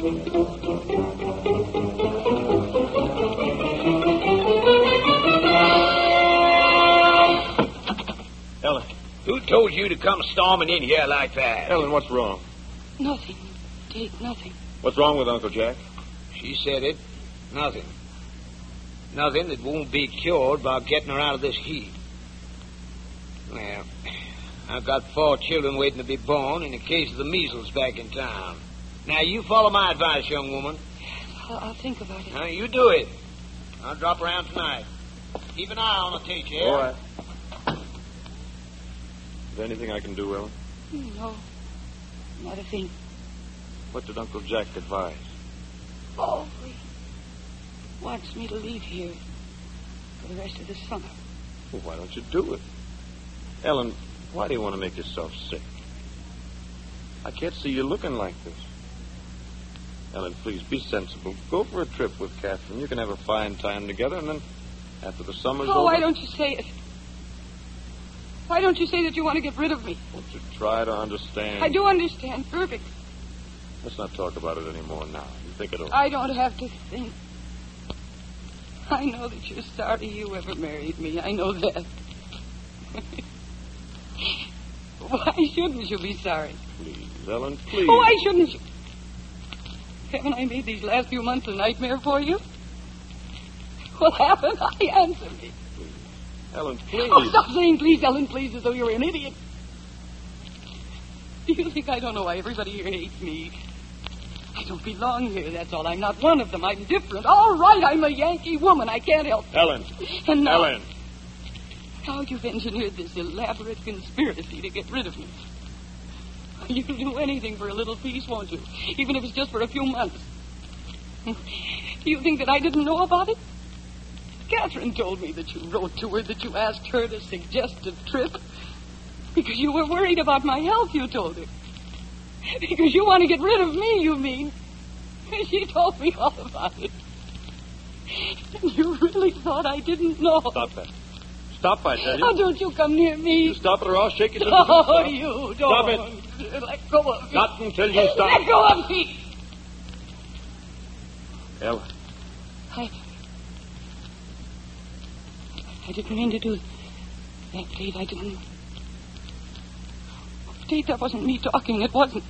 S2: Ellen.
S11: Who told you to come storming in here like that?
S2: Ellen, what's wrong?
S3: Nothing. Tate, nothing.
S2: What's wrong with Uncle Jack?
S11: She said it. Nothing. Nothing that won't be cured by getting her out of this heat. Well, I've got four children waiting to be born in the case of the measles back in town. Now, you follow my advice, young woman.
S3: I'll, I'll think about it.
S11: Now, you do it. I'll drop around tonight. Keep an eye on the teacher.
S2: All right. Is there anything I can do, Ellen?
S3: No, not a thing.
S2: What did Uncle Jack advise?
S3: Oh, he wants me to leave here for the rest of the summer.
S2: Well, why don't you do it? Ellen, why do you want to make yourself sick? I can't see you looking like this. Ellen, please, be sensible. Go for a trip with Catherine. You can have a fine time together, and then after the summer's
S3: Oh,
S2: over...
S3: why don't you say it? Why don't you say that you want to get rid of me?
S2: Won't you try to understand?
S3: I do understand. Perfect.
S2: Let's not talk about it anymore now. You think it over.
S3: I don't have to think. I know that you're sorry you ever married me. I know that. Why shouldn't you be sorry?
S2: Please, Ellen, please.
S3: Oh, why shouldn't you? Haven't I made these last few months a nightmare for you? Well, haven't I? Answer me.
S2: Please. Ellen, please.
S3: Oh, stop saying please, Ellen, please, as though you're an idiot. Do you think I don't know why everybody here hates me? I don't belong here, that's all. I'm not one of them. I'm different. All right, I'm a Yankee woman. I can't help it.
S2: Ellen.
S3: And now,
S2: Ellen.
S3: now you've engineered this elaborate conspiracy to get rid of me. You'll do anything for a little peace, won't you? Even if it's just for a few months. Do you think that I didn't know about it? Catherine told me that you wrote to her, that you asked her to suggest a trip. Because you were worried about my health, you told her. Because you want to get rid of me, you mean. She told me all about it. And you really thought I didn't know.
S2: Stop that. Stop, I tell you.
S3: Oh, don't you come near me.
S2: You stop it or I'll shake you to the
S3: Oh,
S2: stop.
S3: you don't.
S2: Stop it.
S3: Let go of me.
S2: Not until you stop.
S3: Let go of me.
S2: Ellen.
S3: I... I didn't mean to do that, Dave. I didn't... Dave, that wasn't me talking. It wasn't.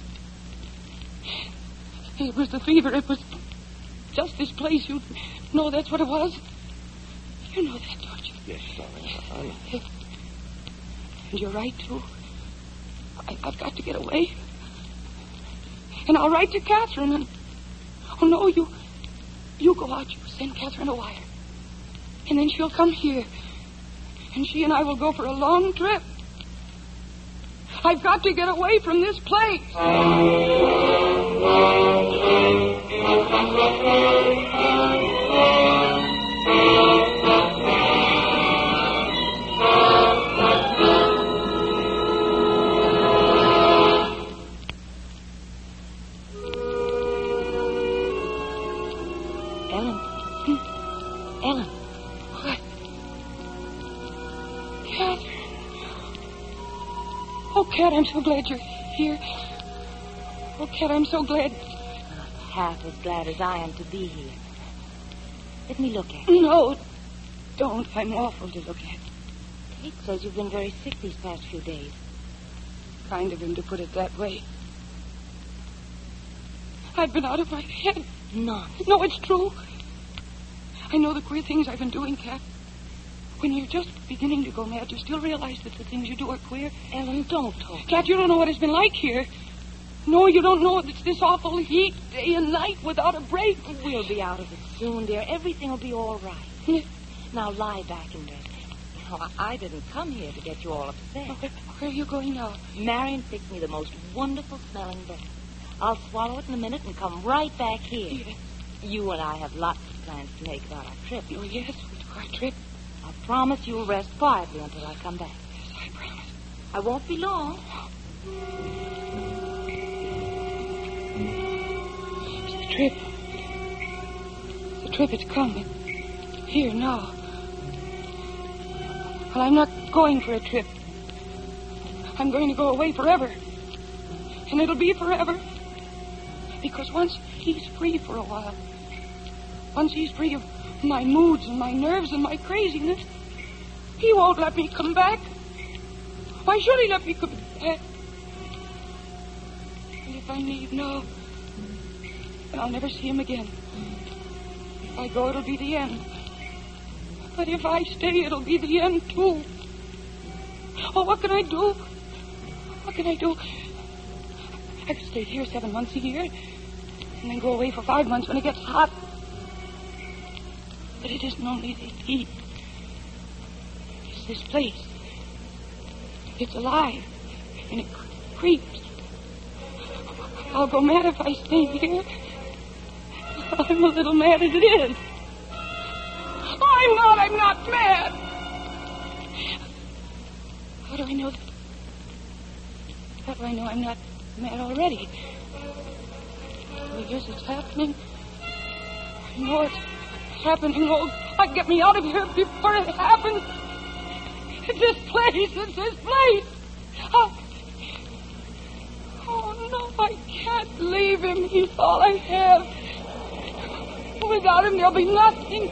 S3: It was the fever. It was just this place. You know that's what it was? You know that, don't you?
S2: Yes, darling. I know.
S3: And you're right, too. I, I've got to get away. And I'll write to Catherine and... Oh, no, you... You go out. You send Catherine a wire. And then she'll come here. And she and I will go for a long trip. I've got to get away from this place.
S5: Ellen. Ellen.
S3: What? Catherine. Oh, Cat, I'm so glad you're here. Oh, Cat, I'm so glad.
S5: Half as glad as I am to be here. Let me look at you.
S3: No, don't. I'm awful to look at.
S5: Kate says you've been very sick these past few days.
S3: Kind of him to put it that way. I've been out of my head.
S5: No.
S3: No, it's true. I know the queer things I've been doing, Cat. When you're just beginning to go mad, you still realize that the things you do are queer.
S5: Ellen, don't talk.
S3: Cat, you don't know what it's been like here. No, you don't know. It's this awful heat, day and night, without a break.
S5: We'll be out of it soon, dear. Everything will be all right.
S3: Yeah.
S5: Now lie back and rest. You know, I, I didn't come here to get you all upset.
S3: Where, where are you going now?
S5: Marion picked me the most wonderful smelling breath. I'll swallow it in a minute and come right back here.
S3: Yes.
S5: You and I have lots of plans to make about our trip.
S3: Oh, yes, we'll do our trip.
S5: I promise you'll rest quietly until I come back.
S3: Yes, I promise.
S5: I won't be long.
S3: It's the trip. The trip, it's come. It's here now. Well, I'm not going for a trip. I'm going to go away forever. And it'll be forever. Because once he's free for a while, once he's free of my moods and my nerves and my craziness, he won't let me come back. Why should he let me come back? And if I leave now, then I'll never see him again. If I go, it'll be the end. But if I stay, it'll be the end, too. Oh, what can I do? What can I do? I've stayed here seven months a year, and then go away for five months when it gets hot. But it isn't only the heat. It's this place. It's alive, and it creeps. I'll go mad if I stay here. I'm a little mad as it is. Oh, I'm not, I'm not mad. How do I know that? How do I know I'm not mad already? Well, yes, it's happening. I know it's happening. Oh, God, get me out of here before it happens. It's this place. It's this place. Oh, oh no, I can't leave him. He's all I have. Without him, there'll be nothing.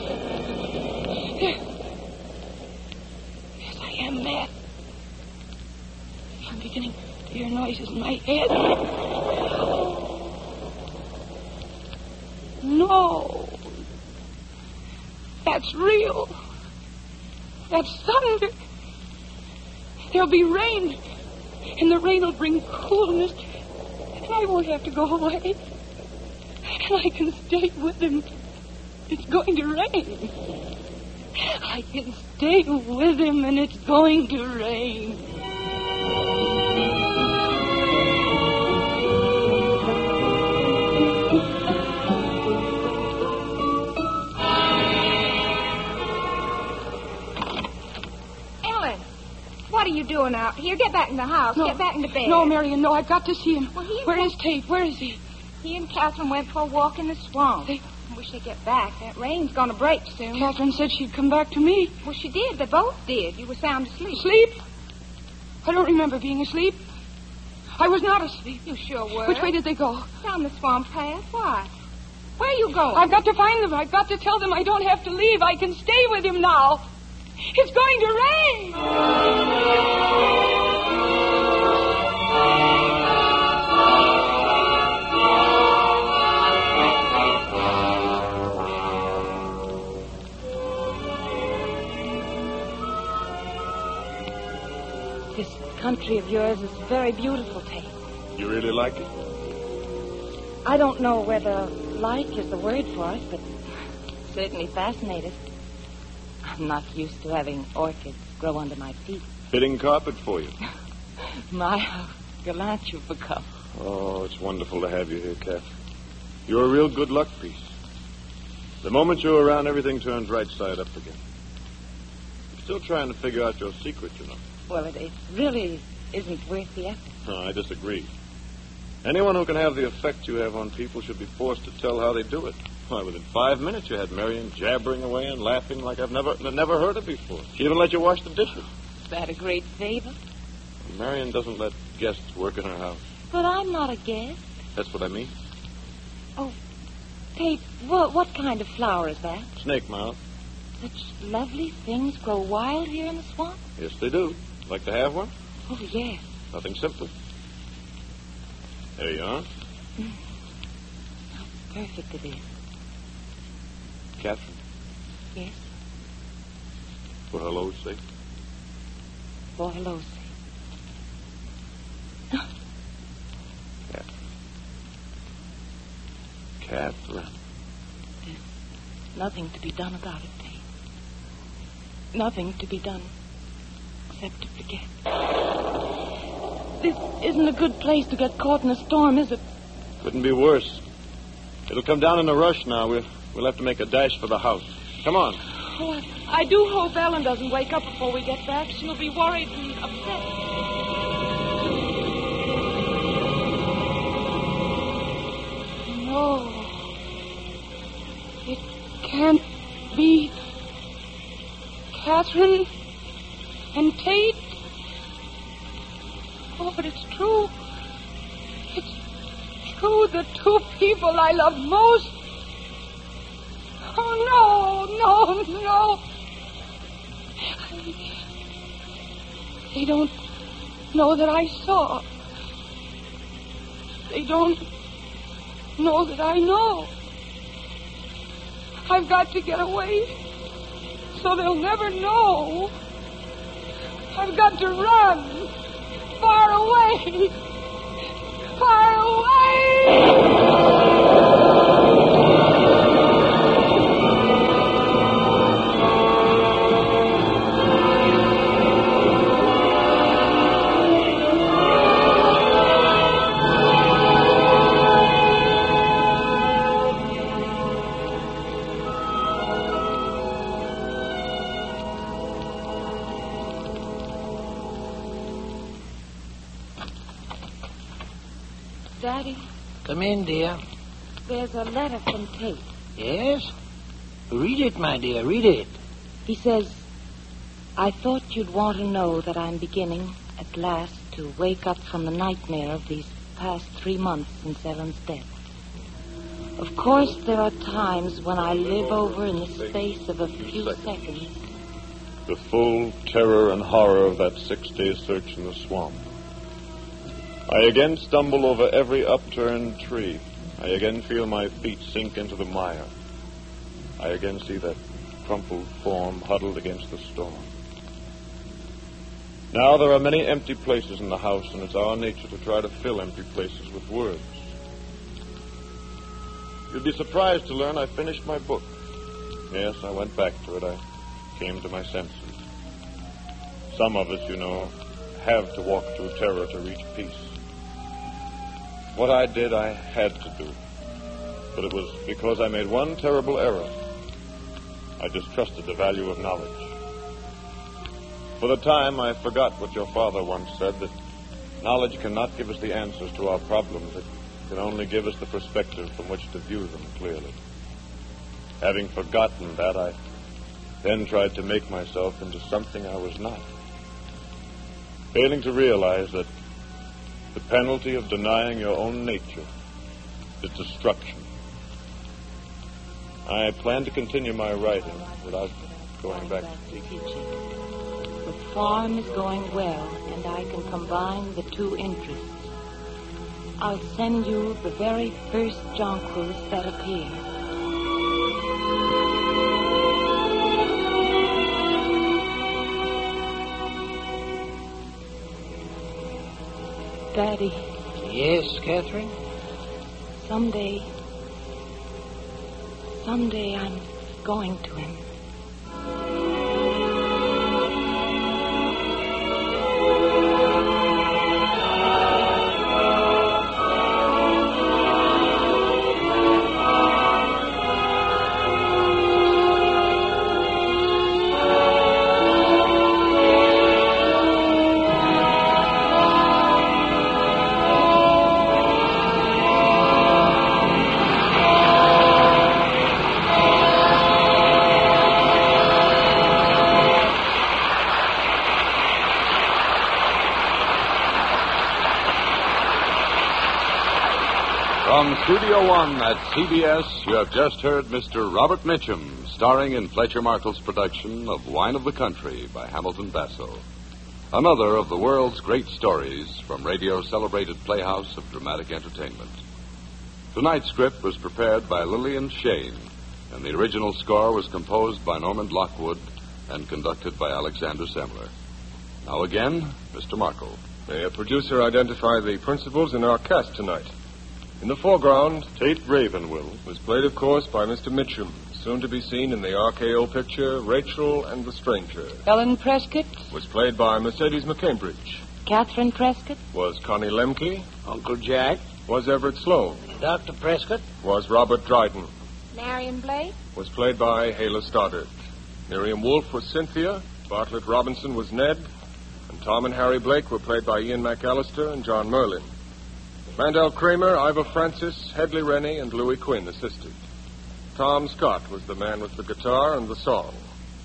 S3: Yes, I am mad. I'm beginning to hear noises in my head. No. That's real. That's thunder. There'll be rain. And the rain will bring coolness. And I won't have to go away. And I can stay with him. It's going to rain. I can stay with him and it's going to rain.
S7: What are you doing out here? Get back in the house.
S3: No,
S7: Get back in the bed.
S3: No, Marion, no. I've got to see him.
S7: Well, he
S3: Where is Tate? Where is he?
S7: He and Catherine went for a walk in the swamp.
S3: They...
S7: I wish they'd get back. That rain's going to break soon.
S3: Catherine said she'd come back to me.
S7: Well, she did. They both did. You were sound asleep.
S3: Sleep? I don't remember being asleep. I was not asleep.
S7: You sure were.
S3: Which way did they go?
S7: Down the swamp path. Why? Where are you going?
S3: I've got to find them. I've got to tell them I don't have to leave. I can stay with him now. It's going to rain.
S5: This country of yours is very beautiful, Tate.
S2: You really like it?
S5: I don't know whether like is the word for it, but certainly fascinated. I'm not used to having orchids grow under my feet.
S2: Fitting carpet for you.
S5: My, how gallant you've become.
S2: Oh, it's wonderful to have you here, Kath. You're a real good luck piece. The moment you're around, everything turns right side up again. I'm still trying to figure out your secret, you know.
S5: Well, it, it really isn't worth the effort.
S2: No, I disagree. Anyone who can have the effect you have on people should be forced to tell how they do it. Why, within five minutes you had Marion jabbering away and laughing like I've never never heard her before. She even let you wash the dishes.
S5: Is that a great favor?
S2: Marion doesn't let guests work in her house.
S5: But I'm not a guest.
S2: That's what I mean.
S5: Oh, Tate, what, what kind of flower is that?
S2: Snake mouth.
S5: Such lovely things grow wild here in the swamp?
S2: Yes, they do. Like to have one?
S5: Oh, yes.
S2: Nothing simpler. There you are.
S5: Mm. How perfect it is.
S2: Catherine.
S5: Yes?
S2: For hello's sake.
S5: For hello's sake.
S2: Catherine. Catherine.
S5: There's nothing to be done about it, Tate. Nothing to be done except to forget. This isn't a good place to get caught in a storm, is it?
S2: Couldn't be worse. It'll come down in a rush now. We'll, we'll have to make a dash for the house. Come on.
S5: Oh, I, I do hope Ellen doesn't wake up before we get back. She'll be worried and upset.
S3: No. It can't be. Catherine and Tate. Oh, but it's true. It's true. The two people I love most. Oh, no, no, no. They don't know that I saw. They don't know that I know. I've got to get away so they'll never know. I've got to run far away. Far away. Daddy,
S6: Come in, dear.
S3: there's a letter from Tate.
S6: Yes? Read it, my dear, read it.
S5: He says, I thought you'd want to know that I'm beginning, at last, to wake up from the nightmare of these past three months since Ellen's death. Of course, there are times when I live over in the space of a few seconds.
S2: The full terror and horror of that six-day search in the swamp. I again stumble over every upturned tree. I again feel my feet sink into the mire. I again see that crumpled form huddled against the storm. Now there are many empty places in the house, and it's our nature to try to fill empty places with words. You'd be surprised to learn I finished my book. Yes, I went back to it. I came to my senses. Some of us, you know, have to walk through terror to reach peace. What I did, I had to do. But it was because I made one terrible error. I distrusted the value of knowledge. For the time, I forgot what your father once said, that knowledge cannot give us the answers to our problems. It can only give us the perspective from which to view them clearly. Having forgotten that, I then tried to make myself into something I was not. Failing to realize that the penalty of denying your own nature is destruction. I plan to continue my writing without going back to teaching.
S5: The farm is going well, and I can combine the two interests. I'll send you the very first jonquils that appear. Daddy.
S6: Yes, Catherine?
S5: Someday, someday I'm going to him.
S1: From Studio One at C B S, you have just heard Mister Robert Mitchum, starring in Fletcher Markle's production of Wine of the Country by Hamilton Basso. Another of the world's great stories from radio's celebrated playhouse of dramatic entertainment. Tonight's script was prepared by Lillian Shane, and the original score was composed by Norman Lockwood and conducted by Alexander Semler. Now again, Mister Markle.
S4: May a producer identify the principals in our cast tonight? In the foreground,
S2: Tate Ravenwill
S4: was played, of course, by Mister Mitchum, soon to be seen in the R K O picture Rachel and the Stranger.
S5: Ellen Prescott.
S4: Was played by Mercedes McCambridge.
S5: Catherine Prescott.
S4: Was Connie Lemke.
S6: Uncle Jack.
S4: Was Everett Sloan.
S6: Doctor Prescott.
S4: Was Robert Dryden.
S7: Marion Blake.
S4: Was played by Hala Stoddard. Miriam Wolfe was Cynthia. Bartlett Robinson was Ned. And Tom and Harry Blake were played by Ian McAllister and John Merlin. Mandel Kramer, Ivor Francis, Hedley Rennie, and Louis Quinn assisted. Tom Scott was the man with the guitar and the song.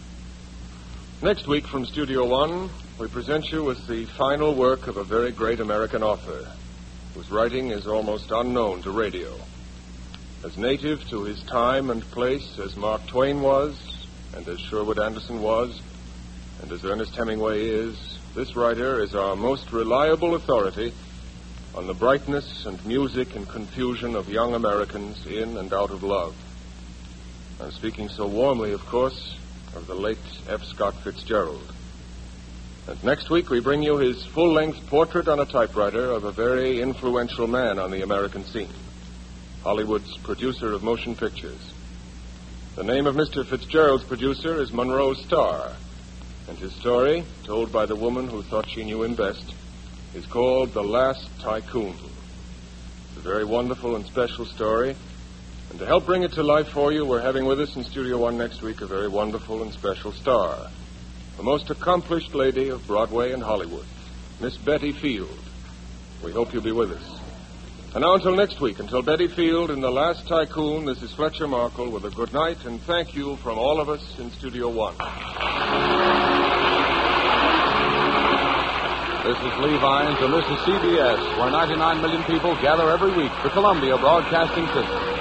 S4: Next week from Studio One, we present you with the final work of a very great American author, whose writing is almost unknown to radio. As native to his time and place as Mark Twain was, and as Sherwood Anderson was, and as Ernest Hemingway is, this writer is our most reliable authority on the brightness and music and confusion of young Americans in and out of love. I'm speaking so warmly, of course, of the late F. Scott Fitzgerald. And next week we bring you his full-length portrait on a typewriter of a very influential man on the American scene, Hollywood's producer of motion pictures. The name of Mister Fitzgerald's producer is Monroe Starr, and his story, told by the woman who thought she knew him best, is called The Last Tycoon. It's a very wonderful and special story. And to help bring it to life for you, we're having with us in Studio One next week a very wonderful and special star, the most accomplished lady of Broadway and Hollywood, Miss Betty Field. We hope you'll be with us. And now until next week, until Betty Field in The Last Tycoon, this is Fletcher Markle with a good night and thank you from all of us in Studio One.
S1: This is Lee Vines, and this is C B S, where ninety-nine million people gather every week, the Columbia Broadcasting System.